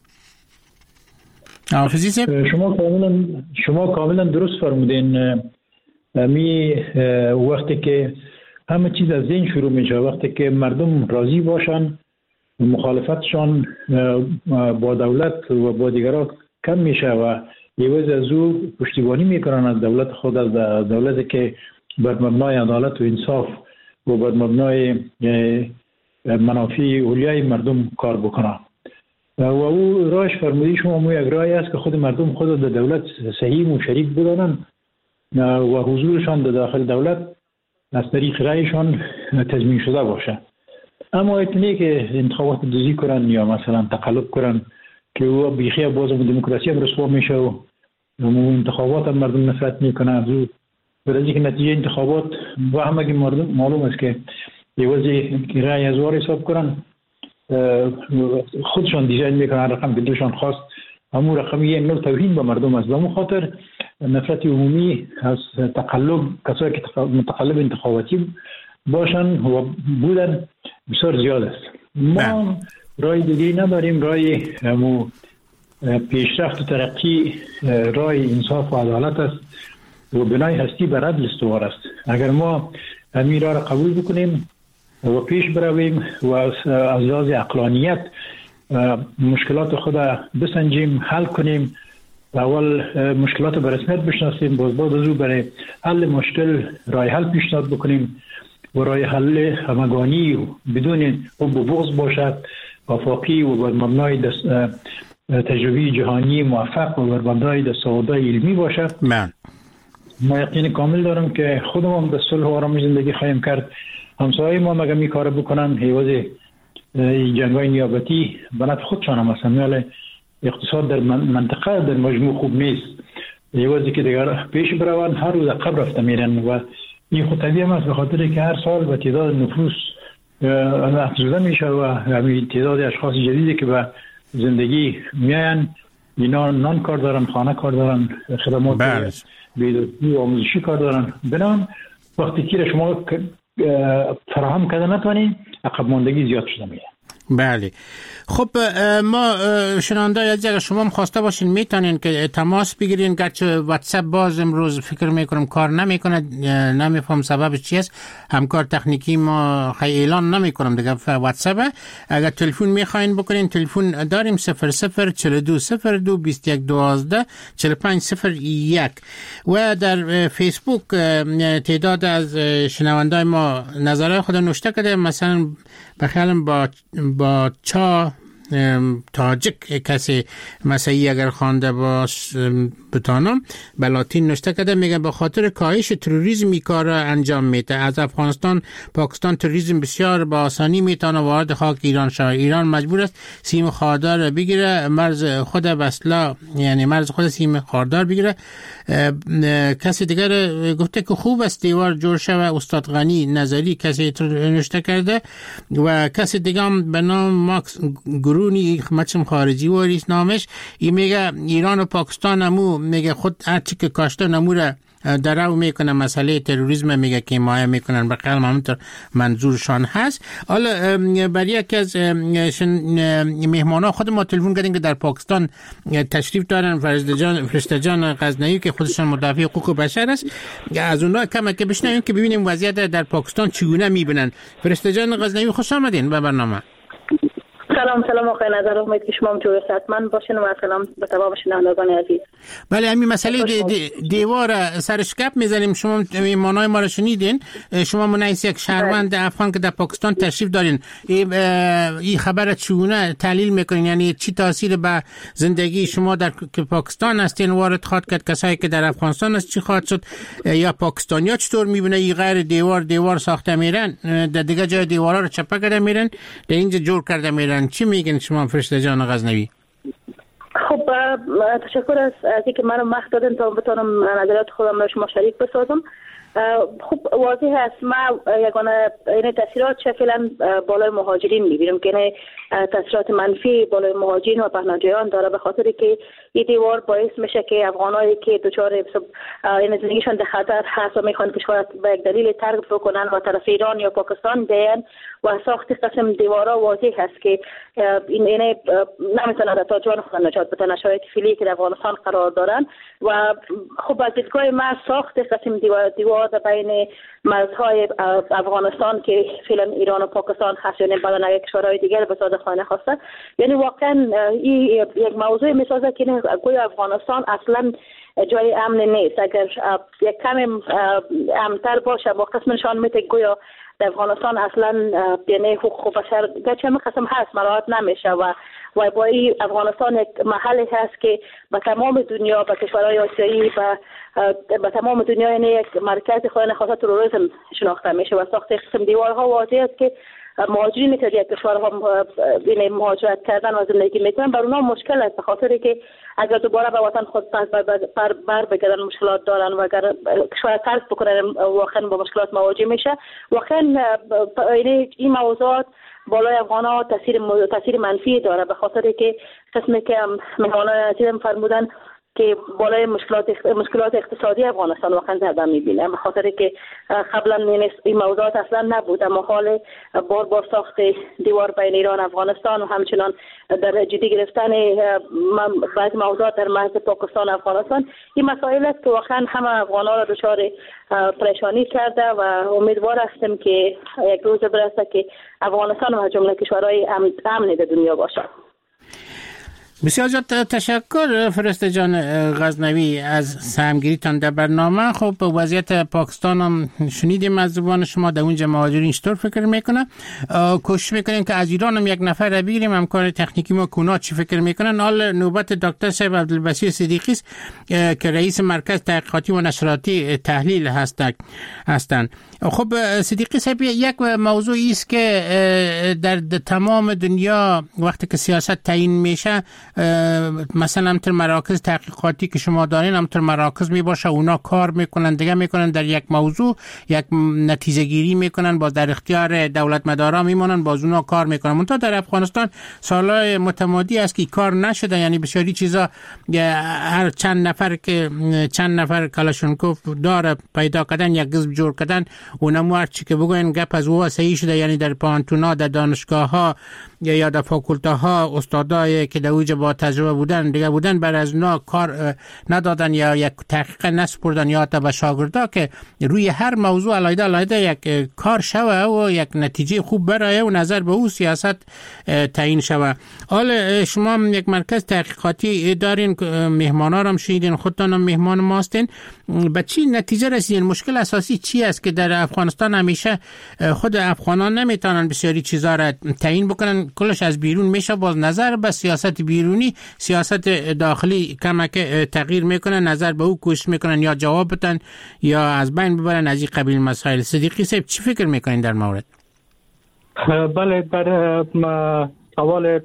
حافظی صاحب شما کاملا شما کاملا درست فرمودین. می وقتی که همه چیز از ذهن شروع میشه، وقتی که مردم راضی باشن، مخالفتشان با دولت و با دیگران کم میشه و یوز از او پشتیبانی میکنن از دولت خود، از دولتی که بر مبنای عدالت و انصاف و بر مبنای منافع اولیای مردم کار بکنن. و او راهش فرمودی شما مو یک راهی است که خود مردم خود در دولت صحیح و شریک بدانن و حضورشان در داخل دولت از طریق رایشان تضمین شده باشه. اما اتنی که انتخابات دوزی کنن یا مثلا تقلب کنن که او بیخی باز دموکراسی هم رسوا میشه و انتخابات هم مردم نفرت میکنن از او، برای که نتیجه انتخابات و همه که مردم معلوم است که یوازی رای از وار حساب کنن، خودشان دیزاین میکنن رقم که دوشان خواست، همون رقم یه نوع توهین به مردم است. به همون خاطر نفرت عمومی از تقلب، کسایی که متقلب انتخاباتی باشن و بودن بسیار زیاد است. ما رای دیگه نداریم، رای همون پیشرفت و ترقی رای انصاف و عدالت است و بنای هستی بر عدل استوار است. اگر ما همین را قبول بکنیم و پیش برویم و از لحاظ عقلانیت مشکلات خود بسنجیم، حل کنیم، اول مشکلات بر رسمیت بشناسیم، باز بعد از او برای حل مشکل رای حل پیشنهاد بکنیم و رای حل همگانی و بدون حب و بغض باشد، وفاقی و بر مبنای تجربی جهانی موفق و بر مبنای دستاوردهای علمی باشد. من ما یقین کامل دارم که خودمون به صلح و آرامش زندگی خواهیم کرد. همسایه ما مگه می کار بکنن حیوز جنگای نیابتی بنات خودشان هم مثلا میاله اقتصاد در منطقه در مجموع خوب نیست، حیوزی که دیگر پیش بروان هر روز قبر رفته میرن و این خود طبیعی هم است به خاطر که هر سال به تعداد نفوس افزوده میشه و همین تعداد اشخاص جدیدی که به زندگی میاین اینا نان کار دارن، خانه کار دارن، خدمات بیداری و آموزشی کار دارن. بنام وقتی که شما فراهم کرده نتونی عقب ماندگی زیاد شده میره. بله. خب ما شنونده از اگر شما هم خواسته باشین میتونین که تماس بگیرین، گرچه واتساپ باز امروز فکر میکنم کار نمیکنه، نمیفهم سببش چی است، همکار تکنیکی ما خیلی اعلان نمیکنم دیگه واتساپ. اگر تلفن میخواین بکنین تلفن داریم صفر صفر چهل و دو صفر دو بیست و یک دوازده چهل و پنج صفر یک و در فیسبوک تعداد از شنونده ما نظرهای خود نوشته کرده. مثلا بخیالم با با چا تاجک کسی مسیحی اگر خوانده باش بتانم به لاتین نوشته کرده، میگه به خاطر کاهش تروریسم این کار را انجام میده. از افغانستان پاکستان تروریسم بسیار با آسانی میتونه وارد خاک ایران شود. ایران مجبور است سیم خاردار بگیره، مرز خود بسلا یعنی مرز خود سیم خاردار بگیره. کسی دیگر گفته که خوب است دیوار جور شود. استاد غنی نظری کسی نوشته کرده و کسی دیگه هم به نام ماکس گرونی مچم خارجی واریس نامش، این میگه ایران و پاکستان همو میگه خود هرچی که کاشته نمو را درو میکنه مسئله تروریسم میگه که حمایت میکنن به قلم همونطور منظورشان هست. حالا برای یکی از مهمانا خود ما تلفن کردیم که در پاکستان تشریف دارن، فرشته جان فرشته جان غزنوی که خودشان مدافع حقوق بشر است. از اونها کم که بشنویم که ببینیم وضعیت در پاکستان چگونه میبینن. فرشته جان غزنوی خوش آمدین به برنامه. سلام سلام آقای نظر، امید که شما هم جوی صحتمند باشین و سلام به تمام شنوندگان عزیز. بله، همین مسئله دی دی دیوار سرش گپ میزنیم. شما ایمانای ما رو شنیدین، شما منعیس یک شهروند افغان که در پاکستان تشریف دارین، این خبر چگونه تحلیل میکنین؟ یعنی چی تاثیر به زندگی شما در پاکستان هستین وارد خواهد کرد؟ کسایی که در افغانستان است چی خواهد شد؟ یا پاکستانیا چطور میبینه این غیر دیوار دیوار ساخته میرن، در دیگه جای دیوارا رو چپه کرده میرن، در اینجا جور کرده میرن؟ چی میگن شما فرشته جان غزنوی؟ خب تشکر از اینکه منو وقت دادن تا بتونم نظرات خودم را شما شریک بسازم. خب واضح است ما یگانه این تاثیرات چه فعلا بالای مهاجرین میبینیم که تاثیرات منفی بالای مهاجرین و پناهجویان داره، به خاطر که این دیوار باعث میشه که افغانایی که دچار این زندگیشون در خطر هست و میخوان کشور به یک دلیل ترک بکنن و طرف ایران یا پاکستان بیان و ساخت قسم دیوارا واضح هست که این اینه نمیتونه تا جان خود نجات بده شرایط فعلی که در افغانستان قرار دارن. و خب از دیدگاه ما ساخت قسم دیوار دیوار بین مرزهای افغانستان که فعلا ایران و پاکستان هست، یعنی بدن یک کشورهای دیگر به ساده خانه خواسته، یعنی واقعا این یک موضوع میسازه که گویا افغانستان اصلا جای امن نیست. اگر یک کم امن‌تر باشه با قسمشان میته گویا در افغانستان اصلا یعنی حقوق بشر گرچه قسم هست مراعات نمیشه و و با این افغانستان یک محلی هست که به تمام دنیا، به کشورهای آسیایی و به تمام دنیا یعنی یک مرکز خانه خاصه تروریسم شناخته میشه و ساخت قسم دیوارها واضح است که مهاجرین که در کشورها یعنی مهاجرت کردن و زندگی میکنن بر اونها مشکل است، به خاطر که اگر دوباره به وطن خود بر بر بگردن مشکلات دارن و اگر کشور ترک بکنن واقعا با مشکلات مواجه میشه. واقعا یعنی این موضوعات بالای افغان‌ها تاثیر تاثیر منفی داره، به خاطر که قسمی که مهمانان عزیزم فرمودن که بالای مشکلات مشکلات اقتصادی افغانستان واقعا ضربه می‌بینه، به خاطر که قبلا این موضوعات اصلا نبود، اما حال بار بار ساخت دیوار بین ایران و افغانستان و همچنان در جدی گرفتن بعضی موضوعات در مرز پاکستان و افغانستان این مسائل است که واقعا همه افغان‌ها را دچار پریشانی کرده و امیدوار هستیم که یک روز برسه که افغانستان و جمله کشورهای امن در دنیا باشه. بسیار زیاد تشکر فرشته جان غزنوی از سهمگیریتان در برنامه. خب وضعیت پاکستان هم شنیدیم از زبان شما، در اونجا مهاجرین چطور فکر میکنن. کوشش میکنیم که از ایران هم یک نفر را بگیریم، همکار تکنیکی ما کونا چی فکر میکنن. حال نوبت دکتر صاحب عبدالبصیر صدیقی است که رئیس مرکز تحقیقاتی و نشراتی تحلیل هستند. خب صدیقی صاحب، یک موضوع است که در تمام دنیا وقتی که سیاست تعیین میشه، مثلا همطور مراکز تحقیقاتی که شما دارین همطور مراکز می باشه، اونا کار میکنن دیگه میکنن در یک موضوع یک نتیجه گیری میکنن، باز در اختیار دولت مدارا میمونن، باز اونا کار میکنن. منتها در افغانستان سالهای متمادی است که کار نشده، یعنی بسیاری چیزا هر چند نفر که چند نفر کلاشونکوف داره پیدا کردن یک حزب جور کردن، اونم هر چی که بگوین گپ از او صحیح شده. یعنی در پانتونا، در دانشگاه ها یا در فاکولته ها استادای که در اوج با تجربه بودن دیگه بودن بر از اونا کار ندادن یا یک تحقیق نسپردن یا تا به شاگردا که روی هر موضوع علیحده علیحده یک کار شوه و یک نتیجه خوب برای و نظر به او سیاست تعیین شوه. حالا شما یک مرکز تحقیقاتی دارین، مهمانا رو هم شنیدین، خودتان هم مهمان ما هستین، به چی نتیجه رسیدین؟ مشکل اساسی چی است که در افغانستان همیشه خود افغانان نمیتونن بسیاری چیزا را تعیین بکنن، کلش از بیرون میشه، باز نظر به سیاست بیرونی سیاست داخلی کمک تغییر میکنن، نظر به او کوشش میکنن یا جواب بدن یا از بین ببرن از این قبیل مسائل. صدیقی صاحب چی فکر میکنین در مورد؟ بله، در سوال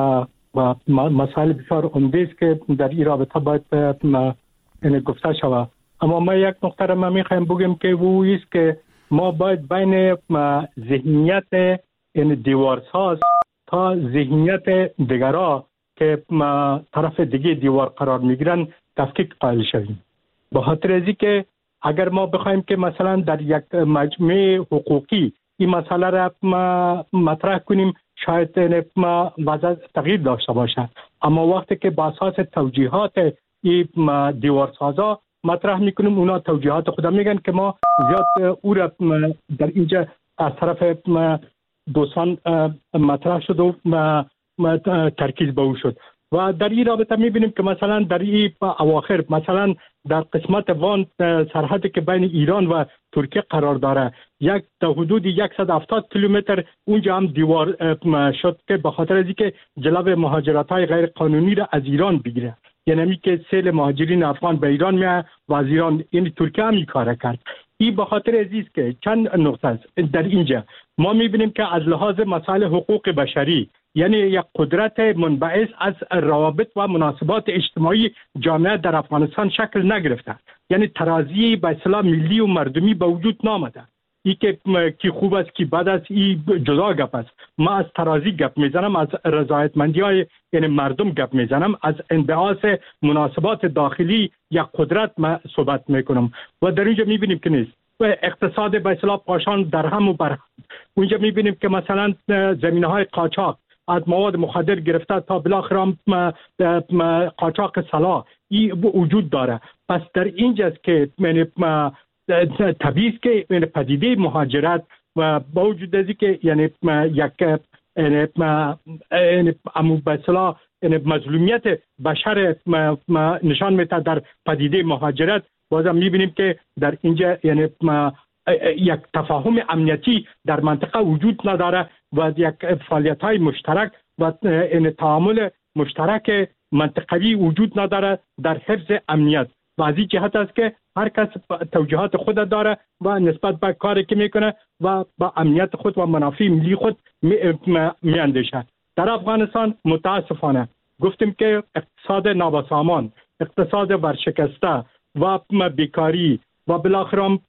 مسائل بسیار عمده است که در این رابطه باید این گفته شود، اما ما یک نقطه را ما میخوایم بگیم که او است که ما باید بین ذهنیت این دیوارساز تا ذهنیت دیگرها که طرف دیگه دیوار قرار میگیرن تفکیک قائل شویم. به خاطر از اینکه اگر ما بخوایم که مثلا در یک مجمع حقوقی این مسئله را مطرح کنیم شاید ما وضع تغییر داشته باشه، اما وقتی که با اساس توجیهات این دیوارسازا مطرح میکنیم، اونا توجیهات خود میگن که ما زیاد او را در اینجا از طرف دوستان مطرح شد و ترکیز به او شد و در این رابطه میبینیم که مثلا در این اواخر مثلا در قسمت وان سرحدی که بین ایران و ترکیه قرار داره یک تا حدود صد و هفتاد کیلومتر اونجا هم دیوار شد که به خاطر از اینکه جلب مهاجرت‌های غیر قانونی را از ایران بگیره، یعنی که سیل مهاجرین افغان به ایران میاد و از ایران این ترکیه هم این کار کرد. این به خاطر عزیز که چند نقطه است در اینجا ما میبینیم که از لحاظ مسائل حقوق بشری، یعنی یک قدرت منبعث از روابط و مناسبات اجتماعی جامعه در افغانستان شکل نگرفته، یعنی ترازی به اصطلاح ملی و مردمی به وجود نامده. ای که کی خوب است کی بد است ای جدا گپ است. ما از ترازی گپ میزنم، از رضایتمندی های یعنی مردم گپ میزنم، از انبعاث مناسبات داخلی یا قدرت ما صحبت میکنم و در اینجا میبینیم که نیست. و اقتصاد به اصطلاح پاشان در هم و بر اونجا میبینیم که مثلا زمینه های قاچاق از مواد مخدر گرفته تا بالاخره قاچاق سلاح این وجود داره. پس در اینجاست که طبیعی است که پدیده مهاجرت و با وجود از که یعنی یک یعنی امو به اصطلاح مظلومیت بشر نشان میده در پدیده مهاجرت، بازم میبینیم که در اینجا یعنی یک تفاهم امنیتی در منطقه وجود نداره و یک فعالیت‌های مشترک و این تعامل مشترک منطقوی وجود نداره در حفظ امنیت و از این جهت است که هر کس توجیهات خود داره و نسبت به کاری که میکنه و با امنیت خود و منافع ملی خود میاندیشه. در افغانستان متاسفانه گفتیم که اقتصاد نابسامان، اقتصاد ورشکسته و بیکاری و بالاخره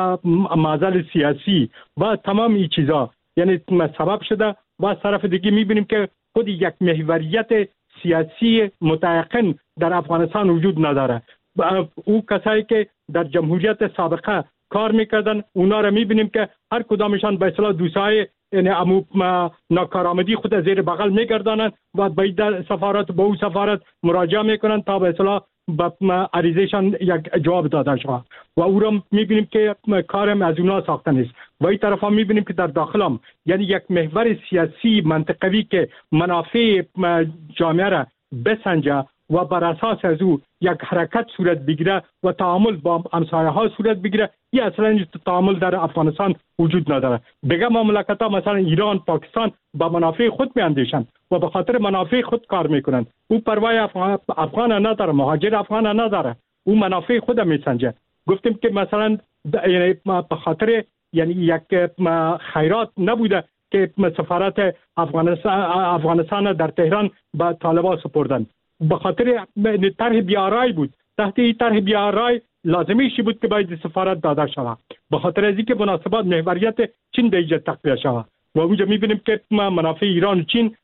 معضل سیاسی و تمام این چیزا یعنی سبب شده و از طرف دیگه میبینیم که خود یک محوریت سیاسی متعاقب در افغانستان وجود نداره. او کسایی که در جمهوریت سابقه کار میکردن اونا را میبینیم که هر کدامشان به اصطلاح دوستای یعنی امو ناکارآمدی خود زیر بغل میگردانند و به سفارت به او سفارت مراجعه میکنن تا به اصطلاح با عریضهشان یک جواب داده شود و او را میبینیم که کارم از اونا ساخته نیست و این طرف هم میبینیم که در داخل هم یعنی یک محور سیاسی منطقوی که منافع جامعه را بسنجه و بر اساس از او یک حرکت صورت بگیره و تعامل با همسایه ها صورت بگیره، این اصلا تعامل در افغانستان وجود نداره. بگم مملکت ها مثلا ایران، پاکستان با منافع خود میاندیشند و به خاطر منافع خود کار میکنند. او پروای افغان, افغان نداره، مهاجر افغان نداره، او منافع خود میسنجه. گفتیم که مثلا یعنی به خاطر یعنی یک خیرات نبوده که سفارت افغانستان افغانستان در تهران با طالبان سپردن، به خاطر طرح بیارای بود. تحت این طرح بیارای لازمیشی بود که باید سفارت داده شود به خاطر از اینکه مناسبات محوریت چین در اینجا تقویه شود و اونجا میبینیم که منافع ایران و چین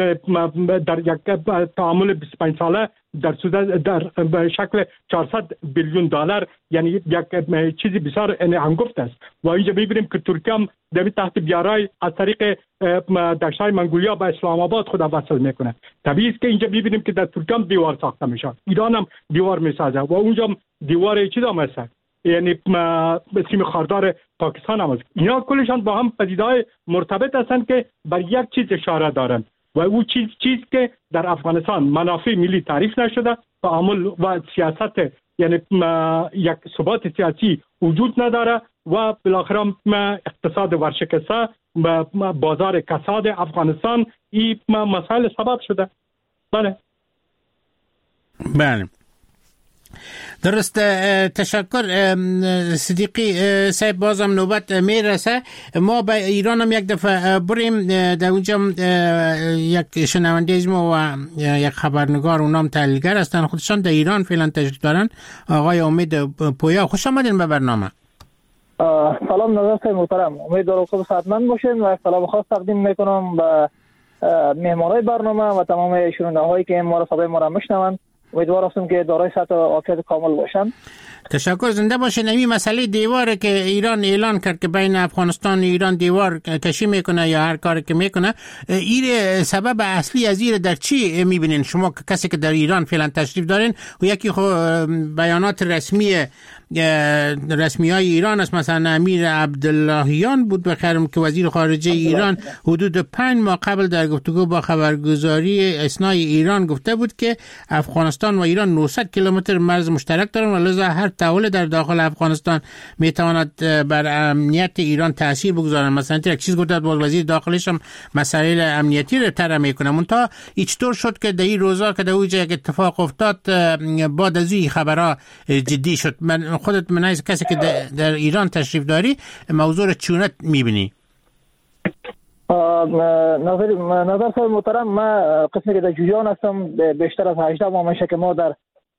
در یک تعامل بیست و پنج ساله در در شکل چهارصد بیلیون دلار یعنی یک چیزی بسیار هنگفت است و اینجا میبینیم که ترکیه هم در تحت بیارای از طریق دشت‌های منگولیا به اسلام آباد خود وصل میکنه. طبیعی است که اینجا میبینیم که در ترکیه هم دیوار ساخته میشه، ایران هم دیوار میسازه و اونجا دیوار چیز هم هست یعنی سیم خاردار پاکستان هم هست. اینا کلشان با هم پدیده‌های مرتبط هستند که بر یک چیز اشاره دارند و او چیز چیز که در افغانستان منافع ملی تعریف نشده، تعامل و سیاست یعنی یک ثبات سیاسی وجود نداره و بالاخره اقتصاد ورشکسته بازار کساد افغانستان این مسائل سبب شده. بله بله درست. تشکر صدیقی صاحب، بازم نوبت میرسه. ما به ایران هم یک دفعه بریم، در اونجا یک شنونده از ما و یک خبرنگار اونام تحلیلگر هستن، خودشان در ایران فعلا تشریف دارن، آقای امید پویا. خوش آمدین به برنامه. سلام نظر صاحب محترم، امیدوارم خوب صحتمند باشین و سلام خاص تقدیم میکنم به مهمانای برنامه و تمام شنونده هایی که ما را صدای ما را میشنوند امیدوار هستم که دارای صحت و عافیت کامل باشن. تشکر، زنده باشین. این مسئله دیواره که ایران اعلان کرد که بین افغانستان و ایران دیوار کشی میکنه یا هر کاری که میکنه، این سبب اصلی از این در چی میبینین شما کسی که در ایران فعلا تشریف دارین؟ و یکی خو بیانات رسمی رسمی های ایران است، مثلا امیر عبداللهیان بود بخیرم که وزیر خارجه ایران حدود پنج ماه قبل در گفتگو با خبرگزاری اسنای ایران گفته بود که افغانستان و ایران نهصد کیلومتر مرز مشترک دارند و لذا هر تحول در داخل افغانستان میتواند بر امنیت ایران تاثیر بگذارد. مثلا یک چیز گفته بود وزیر داخلیش هم مسائل امنیتی رو طرح میکنه. منتها چطور شد که در این روزا که در اونجا یک اتفاق افتاد بعد از این خبرها جدی شد؟ من خودت من از کسی که در ایران تشریف داری موضوع رو چونه میبینی؟ نظر نظر صاحب محترم، ما قسمی که در جویان هستم بیشتر از هجده ماه میشه که ما در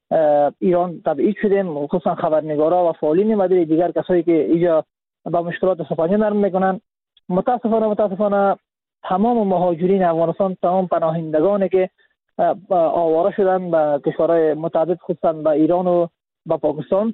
ایران تبعید شدیم، خصوصا خبرنگارا و فعالین مدنی دیگر کسایی که اینجا با مشکلات سپاهی نرم میکنن. متاسفانه متاسفانه تمام مهاجرین افغانستان، تمام پناهندگانی که آواره شدن به کشورهای متعدد خصوصا به ایران و به پاکستان،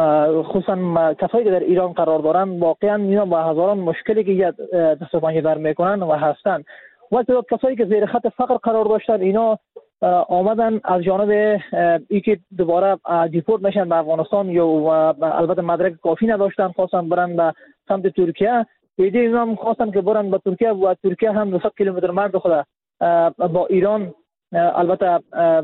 خصوصا کسایی که در ایران قرار دارن، واقعا اینا با هزاران مشکلی که دسترسی در میکنن و هستن. وقتی کسایی که زیر خط فقر قرار داشتن اینا آمدن از جانب ای که دوباره دیپورت میشن به افغانستان یا البته مدرک کافی نداشتن، خواستن برن به سمت ترکیه. ایده اینا هم خواستن که برن به ترکیه و ترکیه هم نهصد کیلومتر مرز خود با ایران البته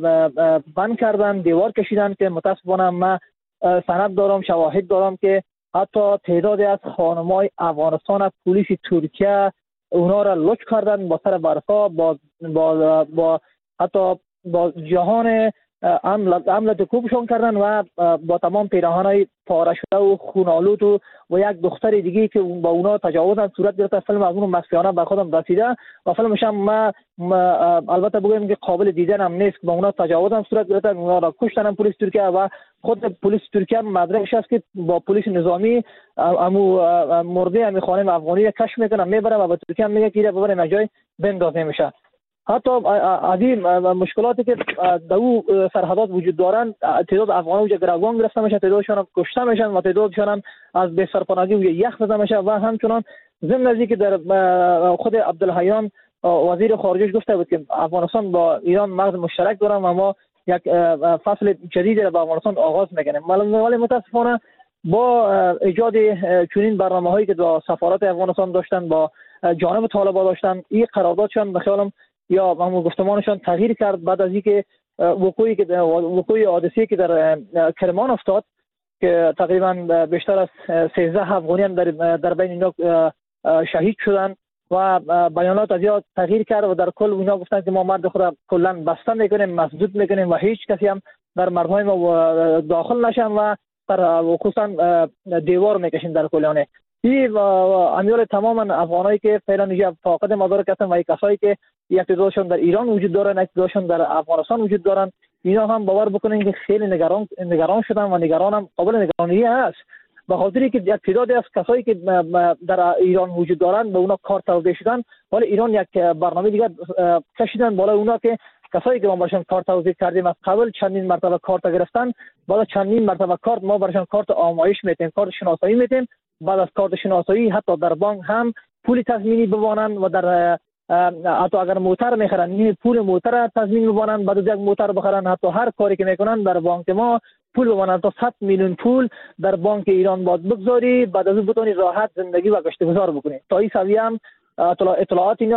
بند کردن، دیوار کشیدن که متاسفانه ما سند دارم، شواهد دارم که حتی تعدادی از خانمای افغانستان پلیس ترکیه اونا را لچ کردن با سر برفا، با با با حتی با جهان عملت کوبشون کردن و با تمام پیراهنای پاره شده و خونالود و و یک دختر دیگه که با اونا تجاوز هم صورت گرفته. فیلم از اون مخفیانه به خودم رسیده و فیلمش هم ما, ما البته بگویم که قابل دیدن هم نیست. با اونا تجاوز هم صورت گرفته، اونا را کشتن هم پلیس ترکیه و خود پلیس ترکیه مدرکش است که با پلیس نظامی امو مرده امی خانم افغانی کشف میکنن، میبرن و به ترکیه میگه که ببرن از جای بنداز نمیشه. حتی از این مشکلاتی که در او سرحدات وجود دارند، تعداد افغان‌ها اونجا گروگان گرفته میشه، تعدادشون هم کشته میشن و تعدادشون هم از بی سرپناهی و یخ زده میشه. و همچنان ضمن از که در خود عبدالحیان وزیر خارجه گفته بود که افغانستان با ایران مرز مشترک دارن و ما یک فصل جدید را با افغانستان آغاز میکنیم. ولی متاسفانه با ایجاد چنین برنامه‌هایی که با سفارت افغانستان داشتن، با جانب طالبان داشتن، این قراردادشان به خیالم یا همون گفتمانشان تغییر کرد بعد از اینکه وقوعی که وقوع حادثه‌ای که در کرمان افتاد که تقریبا بیشتر از سیزده افغانی هم در در بین اینا شهید شدن و بیانات از یا تغییر کرد و در کل اینا گفتن که ما مرد خود کلا بسته میکنیم، مسدود میکنیم و هیچ کسی هم در مردهای ما داخل نشن و در خصوصا دیوار میکشیم در کلانه. این امیال تماما افغانایی که فعلا اینجا فاقد مدارک هستن و کسایی که یک تعدادشون در ایران وجود دارن، یک تعدادشون در افغانستان وجود دارن، اینا هم باور بکنین که خیلی نگران نگران شدن و نگران هم قابل نگرانی است، به خاطری که یک تعدادی از کسایی که در ایران وجود دارن به اونا کار توزیع شدن. ولی ایران یک برنامه دیگه کشیدن بالا اونا که کسایی که ما براشون کارت توزیع کردیم از قبل چندین مرتبه کارت گرفتن، بعد چندین مرتبه کارت ما براشون کارت آمایش میتیم، کارت شناسایی میتیم. بعد از کارت شناسایی حتی در بانک هم پول تضمینی بوانن و در حتی اگر موتر میخرن این پول موتر تضمین بوانن، بعد از یک موتر بخرن حتی هر کاری که میکنن در بانک ما پول بوانن تا صد میلیون پول در بانک ایران باید بگذاری، بعد از اون بتونی راحت زندگی و گشت گذار بکنی. تا این سویه هم اطلاعات اینا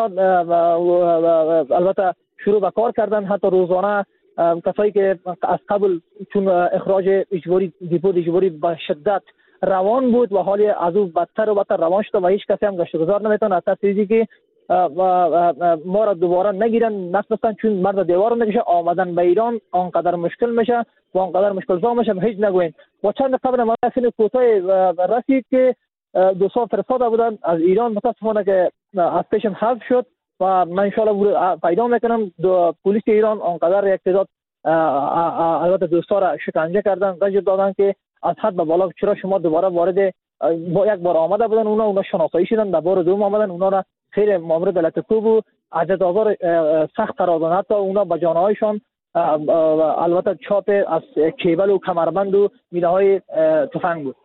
البته شروع به کار کردن. حتی روزانه کسایی که از قبل چون اخراج اجباری دیپورت اجباری به شدت روان بود و حالی از او بدتر و بدتر روان شده و هیچ کسی هم گشت گذار نمیتونه، حتی چیزی که ما را دوباره نگیرن نفسن چون مرد دیوار نمیشه آمدن به ایران آنقدر مشکل میشه و آنقدر مشکل زا میشه هیچ نگوین. و چند قبل ما اصلا کوتاه رسید که دو سال فرستاده بودن از ایران، متاسفانه که از پیشم حذف شد و من انشاءالله پیدا میکنم دو پلیس ایران آنقدر یک تعداد البته دوستا را شکنجه کردن، زجر دادن که از حد به بالا چرا شما دوباره وارد با یک بار آمده بودن، اونا اونا شناسایی شدن، در بار دوم آمدن اونا را خیلی مامور دولت کوب و عدد آزار سخت قرار دادن، حتی اونا به جانهایشان البته چاپ از کیبل و کمربند و میله های تفنگ بود.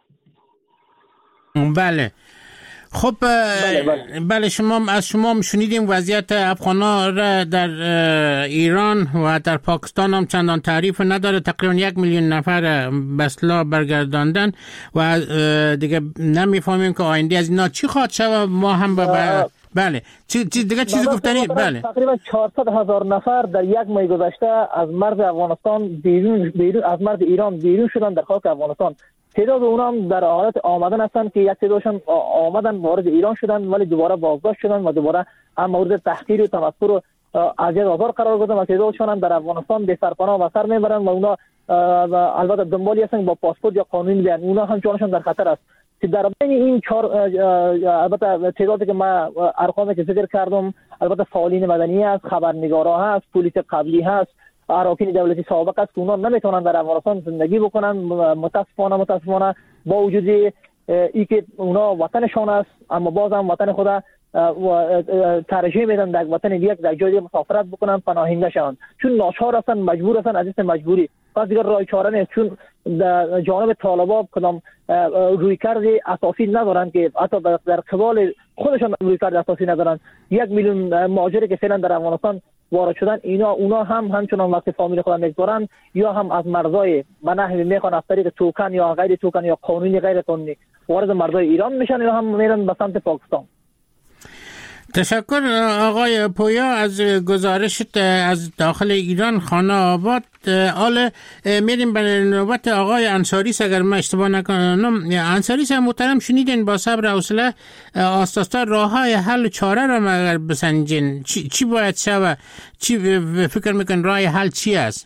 بله خب بله, بله. بله شما از شما شنیدیم وضعیت افغان‌ها را در ایران و در پاکستان هم چندان تعریف نداره. تقریبا یک میلیون نفر به اصطلاح برگرداندن و دیگه نمیفهمیم که آینده از اینا چی خواهد شود. ما هم با بله چی چی دیگه چیزی گفتنی؟ بله تقریبا چهارصد هزار نفر در یک ماه گذشته از مرز افغانستان بیرون بیرون از مرز ایران بیرون شدن در خاک افغانستان. تعداد اونا هم در حالت آمدن هستند که یک تعدادشون آمدن وارد ایران شدن ولی دوباره بازداشت شدن و دوباره هم مورد تحقیر و تمسخر و اذیت آزار قرار گرفتن و تعدادشون هم در افغانستان به سرپناه و سر میبرن و اونا البته دنبالی هستن با پاسپورت یا قانونی بیان. اونا هم جانشون در خطر است. که در بین این چهار البته تعدادی که ما ارقامی که ذکر کردم البته فعالین مدنی است، خبرنگارا هست، پلیس قبلی هست، اراکین دولتی سابق است که اونا نمیتونن در افغانستان زندگی بکنن. متاسفانه متاسفانه با وجود ای که اونا وطنشان است اما باز هم وطن خود ترجیح میدن در وطن دیگه در جای مسافرت بکنن، پناهنده شوند، چون ناچار هستن، مجبور هستن، از این مجبوری پس دیگر راه چاره نیست. چون در جانب طالبان کدام رویکرد اساسی ندارن که حتی در قبال خودشان رویکرد اساسی ندارن. یک میلیون مهاجری که فعلا در افغانستان وارد شدن اینا اونا هم همچنان وقت فامیل خود میگذارن یا هم از مرزای به نحوی میخوان از طریق توکن یا غیر توکن یا قانونی غیر قانونی وارد مرزای ایران میشن یا هم میرن به سمت پاکستان. تشکر آقای پویا از گزارشت از داخل ایران خانه آباد. حالا میریم به نوبت آقای انصاریس. اگر من اشتباه نکنم انصاریس محترم شنیدین با صبر و حوصله آستاستا راههای حل چاره را اگر بسنجین چی, چی باید شود؟ چی فکر میکن راه حل چی است؟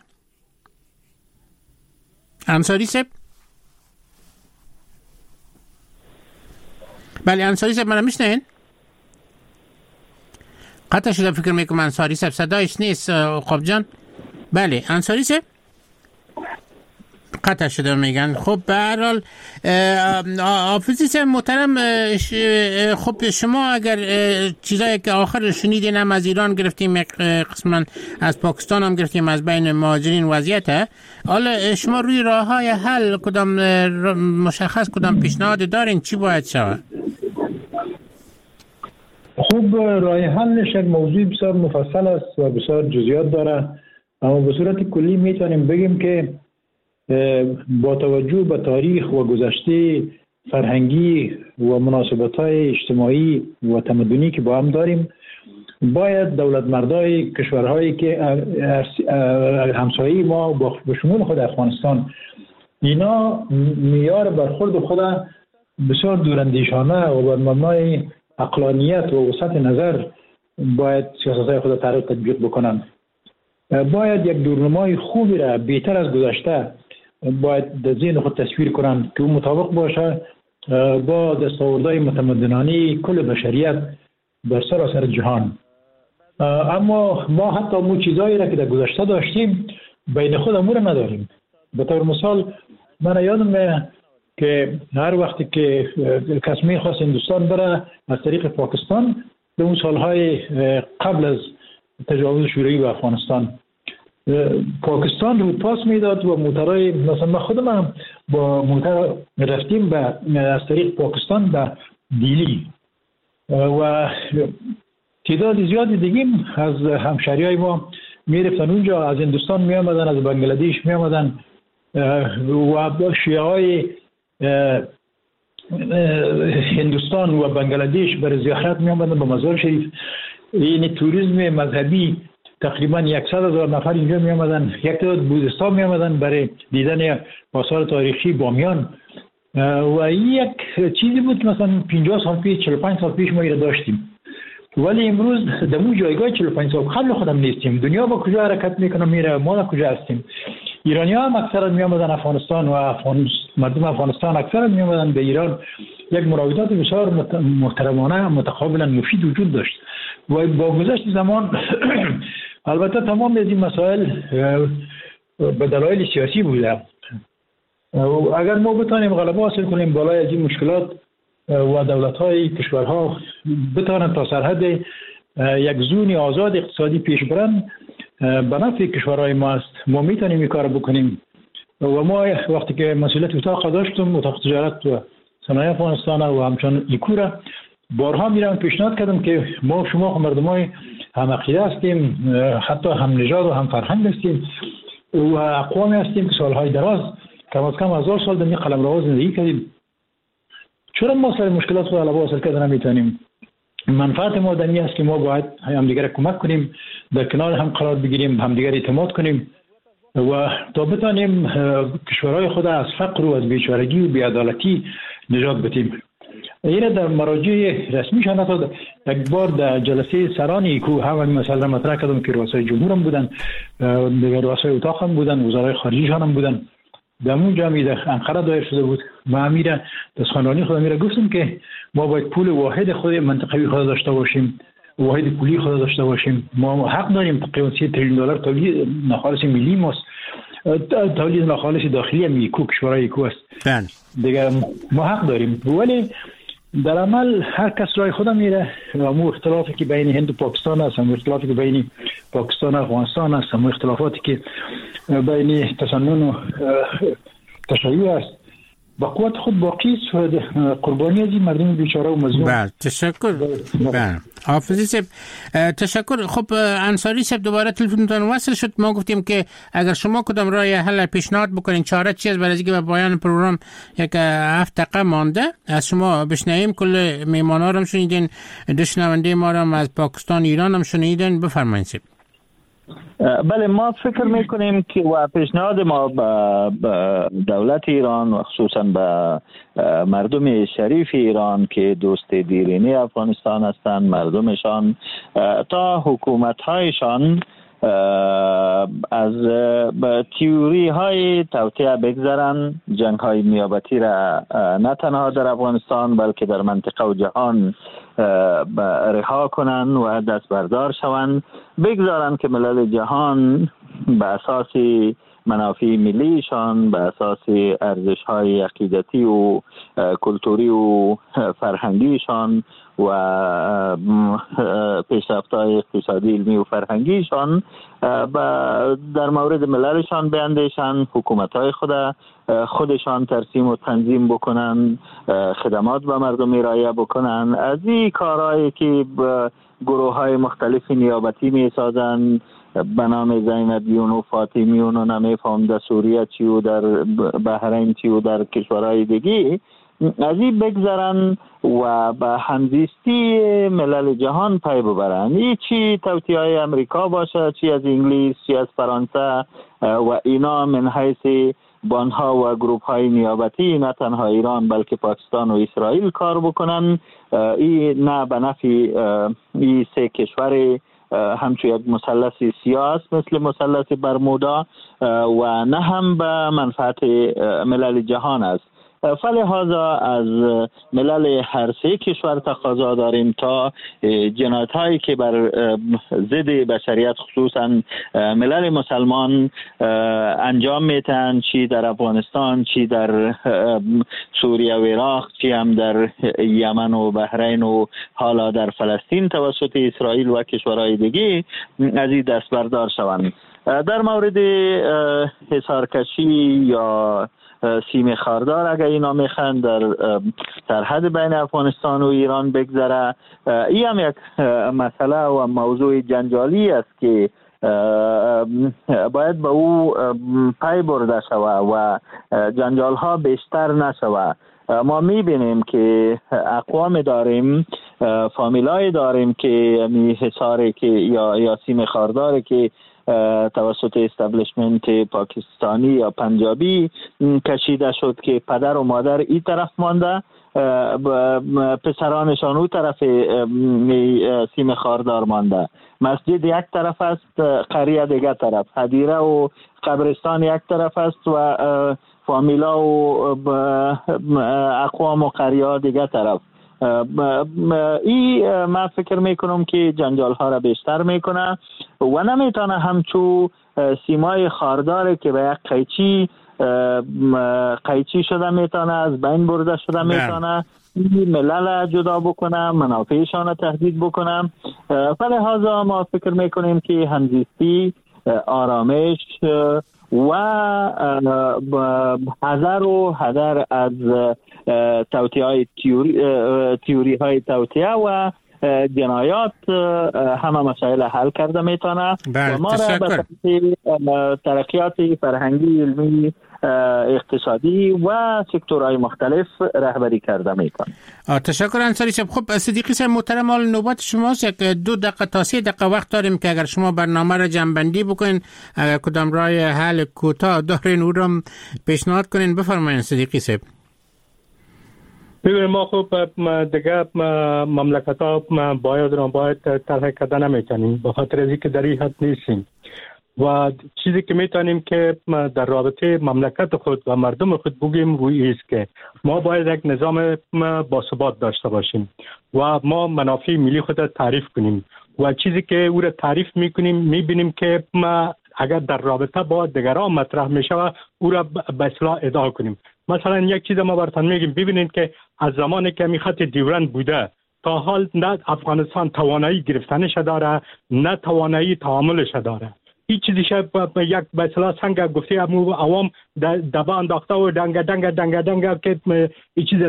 انصاریس؟ بله انصاریس من میشنین؟ قطع شده فکر میکنم انصاری صاحب صدایش نیست. خب جان بله انصاری صاحب قطع شده میگن. خب به هر حال حافظی صاحب محترم خب شما اگر چیزایی که آخر شنیدین هم از ایران گرفتیم قسما از پاکستان هم گرفتیم از بین مهاجرین وضعیته، حالا شما روی راه های حل کدام مشخص کدام پیشنهاد دارین چی باید شود؟ خوب راه حلش یک موضوع بسیار مفصل است و بسیار جزئیات داره، اما به صورت کلی میتونیم بگیم که با توجه به تاریخ و گذشته فرهنگی و مناسبت‌های اجتماعی و تمدنی که با هم داریم باید دولت مردای کشورهایی که همسایه ما به شمول خود افغانستان اینا معیار برخورد خود بسیار دوراندیشانه و بر مبنای عقلانیت و وسعت نظر باید سیاست‌های خود طریق تطبیق بکنند. باید یک دورنمای خوبی را بهتر از گذشته باید در ذهن خود تصویر کنند که اون مطابق باشه با دستاوردهای متمدنانه کل بشریت در سراسر جهان. اما ما حتی مو چیزایی را که در گذشته داشتیم بین خود امور نداریم. به طور مثال من یادم که هر وقتی که کس میخواست هندوستان بره از طریق پاکستان به اون سالهای قبل از تجاوز شوروی به افغانستان پاکستان رو پاس میداد و موترهای مثلا من خودم هم با موتر رفتیم به از طریق پاکستان به دیلی و تعداد زیادی دیگه از همشهریای ما میرفتن اونجا، از هندوستان می آمدن، از بنگلادیش می آمدن و با شیعه های هندوستان و بنگلادیش برای زیارت می آمدن به مزار شریف. این توریسم مذهبی تقریبا صد هزار نفر اینجا می آمدن. یک تعداد بودستان می آمدن برای دیدن آثار تاریخی بامیان و یک چیزی بود که مثلا پنجاه سال پیش چهل و پنج سال پیش ما ایره داشتیم، ولی امروز در اون جایگاه چهل و پنج سال قبل خودم نیستیم. دنیا با کجا حرکت میکنه میره، ما در کجا هستیم؟ ایرانی ها هم اکثرا می آمدن افغانستان و افغان مردم افغانستان اکثرا می آمدن به ایران. یک مراودات بسیار محترمانه متقابلا مفید وجود داشت و با گذشت زمان البته تمام از این مسائل به دلایل سیاسی بوده. اگر ما بتانیم غلبه حاصل کنیم بالای از این مشکلات و دولت‌های کشورها بتوانند تا سرحد یک زون آزاد اقتصادی پیش برند، به نفع کشورهای ما است. ما میتونیم این کار بکنیم و ما وقتی که مسئولیت اتاق داشتم، اتاق تجارت و صنایع افغانستان و همچنان ایکورا، بارها میرم پیشنهاد کردم که ما شما مردمای هم عقیده هستیم، حتی هم نژاد و هم فرهنگ هستیم و اقوامی هستیم که سالهای دراز کم از کم هزار سال در این قلمرو زندگی کردیم. چرا ما سر مشکلات خود علاوه حاصل کردن نمیتونیم؟ منفعت ما دنی است که ما باید همدیگر کمک کنیم، در کنار هم قرار بگیریم، همدیگر اعتماد کنیم و تا بتانیم کشورهای خود از فقر و از بیچارگی و بی‌عدالتی نجات بدیم. این در مراجع رسمیشان حتی یک بار در جلسه سرانی که همین مسئله مطرح کردم که رؤسای جمهور هم بودن، دیگر رؤسای اتاق هم بودن، وزرای خارجیشان هم بودن، در اون جمعی در انقره دایر شده بود. ما امیره در سخنرانی خود امیره گفتم که ما باید پول واحد خود منطقوی خود داشته باشیم، واحد پولی خود داشته باشیم. ما حق داریم تقریبا سی تریلیون دلار تولید ناخالص ملی ماست، تولید ناخالص داخلی هم یکو کشورهای یکو است دیگه، ما حق داریم. ولی در عمل هر کس رای خودم میره. مو اختلافی که بین هند و پاکستان است، مو اختلافی که بین پاکستان و افغانستان است، مو اختلافاتی که بین تسنن و تشیع است، با قوت خود باقی است و قربانی از این مردم بیچاره و مظلوم. بله تشکر. بله حافظی صاحب تشکر. خب انصاری صاحب دوباره تلفنتون وصل شد. ما گفتیم که اگر شما کدام راه حل پیشنهاد بکنین، چاره چی است برای اینکه به پایان پروگرام یک هفت دقیقه مانده از شما بشنویم. کل میهمانا رو هم شنیدین، دشنونده ما رو از پاکستان ایران هم شنیدین. بفرمایید صاحب. بله ما فکر میکنیم که و پیشنهاد ما به دولت ایران و خصوصا به مردم شریف ایران که دوست دیرینه افغانستان هستند، مردمشان تا حکومت‌هایشان از تئوری های توطئه بگذرن، جنگ های نیابتی را نه تنها در افغانستان بلکه در منطقه و جهان رها کنن و دست بردار شوند، بگذارن که ملل جهان به اساس منافع ملیشان، به اساس ارزش های عقیدتی و کلتوری و فرهنگیشان و پیشرفت‌های اقتصادی، علمی و فرهنگیشان در مورد مللشان بیندیشن، حکومت‌های خود خودشان ترسیم و تنظیم بکنن، خدمات به مردم ارائه بکنن. از این کارهایی که گروه‌های مختلف نیابتی می‌سازن به نام زینبیون و فاطمیون و نمیفهم در سوریه چی و در بحرین چی و در کشورهای دیگه، از این بگذارن و به همزیستی ملل جهان پی ببرن. ای چی توطئه‌های امریکا باشه، چی از انگلیس، چی از فرانسه و اینا من حیث بانها و گروپ های نیابتی نه تنها ایران بلکه پاکستان و اسرائیل کار بکنن. این نه به نفع این سه کشور همچون یک مثلث سیاه مثل مثلث برمودا و نه هم به منفعت ملل جهان است. فلهذا از ملل هر سه کشور تقاضا داریم تا جنایت هایی که بر ضد بشریت خصوصا ملل مسلمان انجام میتن، چی در افغانستان، چی در سوریه و عراق، چی هم در یمن و بحرین و حالا در فلسطین توسط اسرائیل و کشورهای دیگه، از این دست بردار شوند. در مورد حصارکشی یا سیم خاردار اگر اینا میخوان در سرحد بین افغانستان و ایران بگذره، این هم یک مسئله و موضوع جنجالی است که باید به او پی برده شود و جنجال ها بیشتر نشود. ما میبینیم که اقوام داریم، فامیلای داریم که می حصاری که یا یا سیم خاردار که توسط استابلیشمنت پاکستانی یا پنجابی کشیده شد که پدر و مادر این طرف مانده، پسرانشان اون طرف سیم خاردار مانده، مسجد یک طرف است، قریه دیگر طرف، هدیره و قبرستان یک طرف است و فامیلا و اقوام و قریه دیگر طرف. ای من فکر میکنم که جنجال ها را بیشتر میکنه و نمیتونه همچو سیمای خارداره که به یک قیچی قیچی شده میتونه از بین برده شده میتونه ملل جدا بکنه، منافعشان تهدید بکنه. فلهذا ما فکر میکنیم که همزیستی آرامش و حذر و حذر از توطئه‌های تیوری تیوری های توطئه و جنایات همه مسائل حل کرده میتونه و ما را به ترقیات فرهنگی، علمی، اقتصادی و سکتورهای مختلف رهبری کرده میکنه. تشکر انصاری صاحب. خب صدیقی صاحب محترم، حال نوبت شماست. یک دو دقیقه تا سه دقیقه وقت داریم که اگر شما برنامه را جمع‌بندی بکنین، اگر کدام راه حل کوتاه دارین او را پیشنهاد کنین، بفرمایید صدیقی صاحب. ببینید ما خب دیگه مملکت ها باید را باید طرح کردن نمیتونیم به خاطر از اینکه در این حد نیستیم و چیزی که میتونیم که در رابطه مملکت خود و مردم خود بگیم روی است که ما باید یک نظام باثبات داشته باشیم و ما منافع ملی خود را تعریف کنیم و چیزی که او را تعریف میکنیم میبینیم که ما اگر در رابطه با دیگران مطرح میشه و او را به اصلاح ادعا کنیم. مثلا یک چیز ما براتون میگیم، ببینید که از زمانی که می خط دیورند بوده تا حال نه افغانستان توانایی گرفتنش داره نه توانایی تعاملش داره. هیچ چیزیش یک به اصطلاح سنگ گفته امو عوام دبا انداخته و دنگ دنگ دنگ دنگ که این چیز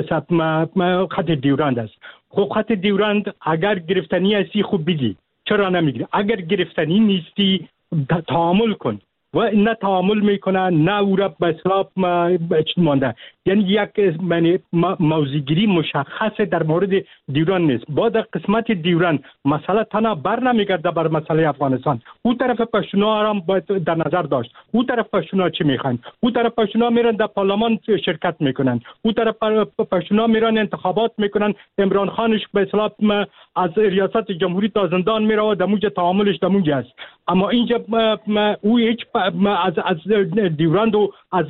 خط دیورند است. خب خط دیورند اگر گرفتنی هستی خوب بگی، چرا نمیگیری؟ اگر گرفتنی نیستی تعامل کن و نه تعامل میکنه نه او را به اصلاح مانده. یعنی یک موضوعگیری مشخص در مورد دیوران نیست. با در قسمت دیوران مسئله تنها بر نمیگرده بر مسئله افغانستان. او طرف پشتونا هم باید در نظر داشت. او طرف پشتونا چی میخوان؟ او طرف پشتونا میرن در پارلمان شرکت میکنن. او طرف پشتونا میرن انتخابات میکنن. عمران خانش به اصلاح از ریاست جمهوری تا زندان میره و دموج تعاملش دموج است. اما اینجا او هیچ از از دیورند و از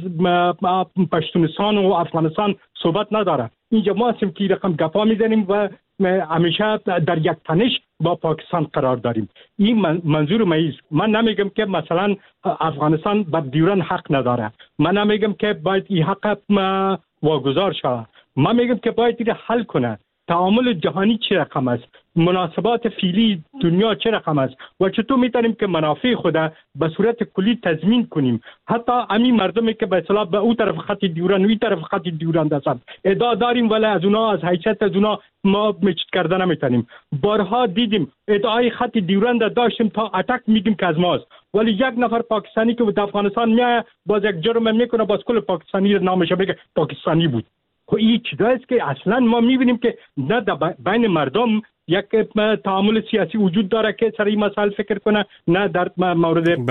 پشتونستان و افغانستان صحبت نداره. اینجا ما هستیم که رقم گپا میزنیم و همیشه در یک تنش با پاکستان قرار داریم. این منظور من است. من نمیگم که مثلا افغانستان بر دیورند حق نداره. من نمیگم که باید این حق واگذار شود. من میگم که باید این حل کنه. تعامل جهانی چه رقم است؟ مناسبات فعلی دنیا چه رقم است و چطور میتونیم که منافع خود به صورت کلی تضمین کنیم؟ حتی همین مردمی که به اصطلاح به اون طرف خط دیورند و این طرف خط دیورند هستند ادعا داریم ولی از اونها از حیثیت از اونها ما میچت کردن نمیتونیم. بارها دیدیم ادعای خط دیورند داشتیم تا اتک میگیم که از ماست، ولی یک نفر پاکستانی که به افغانستان میاد باز یک جرم میکنه باز کل پاکستانی نامش بگه پاکستانی بود. خب این چیزاییست که اصلا ما میبینیم که نه بین مردم یک تعامل سیاسی وجود داره که سر این مسائل فکر کنه، نه در مورد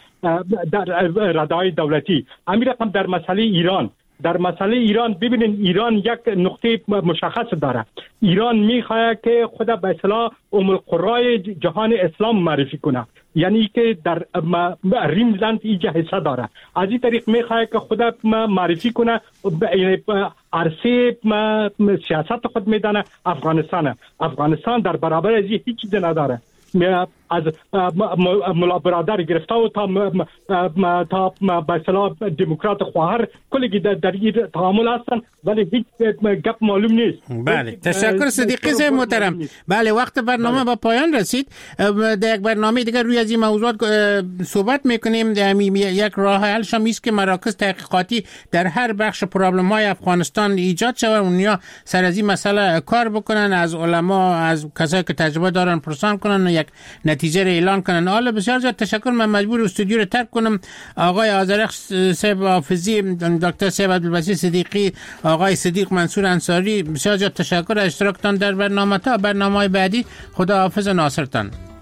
در ردای دولتی. همین رقم در مسئله ایران در مسئله ایران ببینید ایران یک نقطه مشخص داره. ایران میخواد که خود به اصطلاح ام القرای جهان اسلام معرفی کنه، یعنی که در ریملند اینجا حصه داره. از این طریق میخواد که خود معرفی کنه، عرصه سیاست خود میدانه افغانستان. افغانستان در برابر از هیچ چیز نداره. از ملا برادر گرفته و تا تا به اصطلاح دموکرات خواهر کلی در در تعامل هستن ولی هیچ گپ معلوم نیست. بله تشکر صدیقی صاحب محترم. بله وقت برنامه به پایان رسید. در یک برنامه دیگر روی از این موضوعات صحبت میکنیم. یک راه حلش هم است که مراکز تحقیقاتی در هر بخش پرابلم های افغانستان ایجاد شود، اونیا سر از این مسئله کار بکنن، از علما از کسایی که تجربه دارن پرسان کنن و یک نتیجه را اعلان کنن. حالا بسیار زیاد تشکر. من مجبور استودیو رو ترک کنم. آقای آذرخ صاحب حافظی، دکتر صاحب عبدالبصیر صدیقی، آقای صدیق منصور انصاری، بسیار زیاد تشکر از اشتراکتان در برنامه. تا برنامه‌های بعدی خدا حافظ ناصرتان.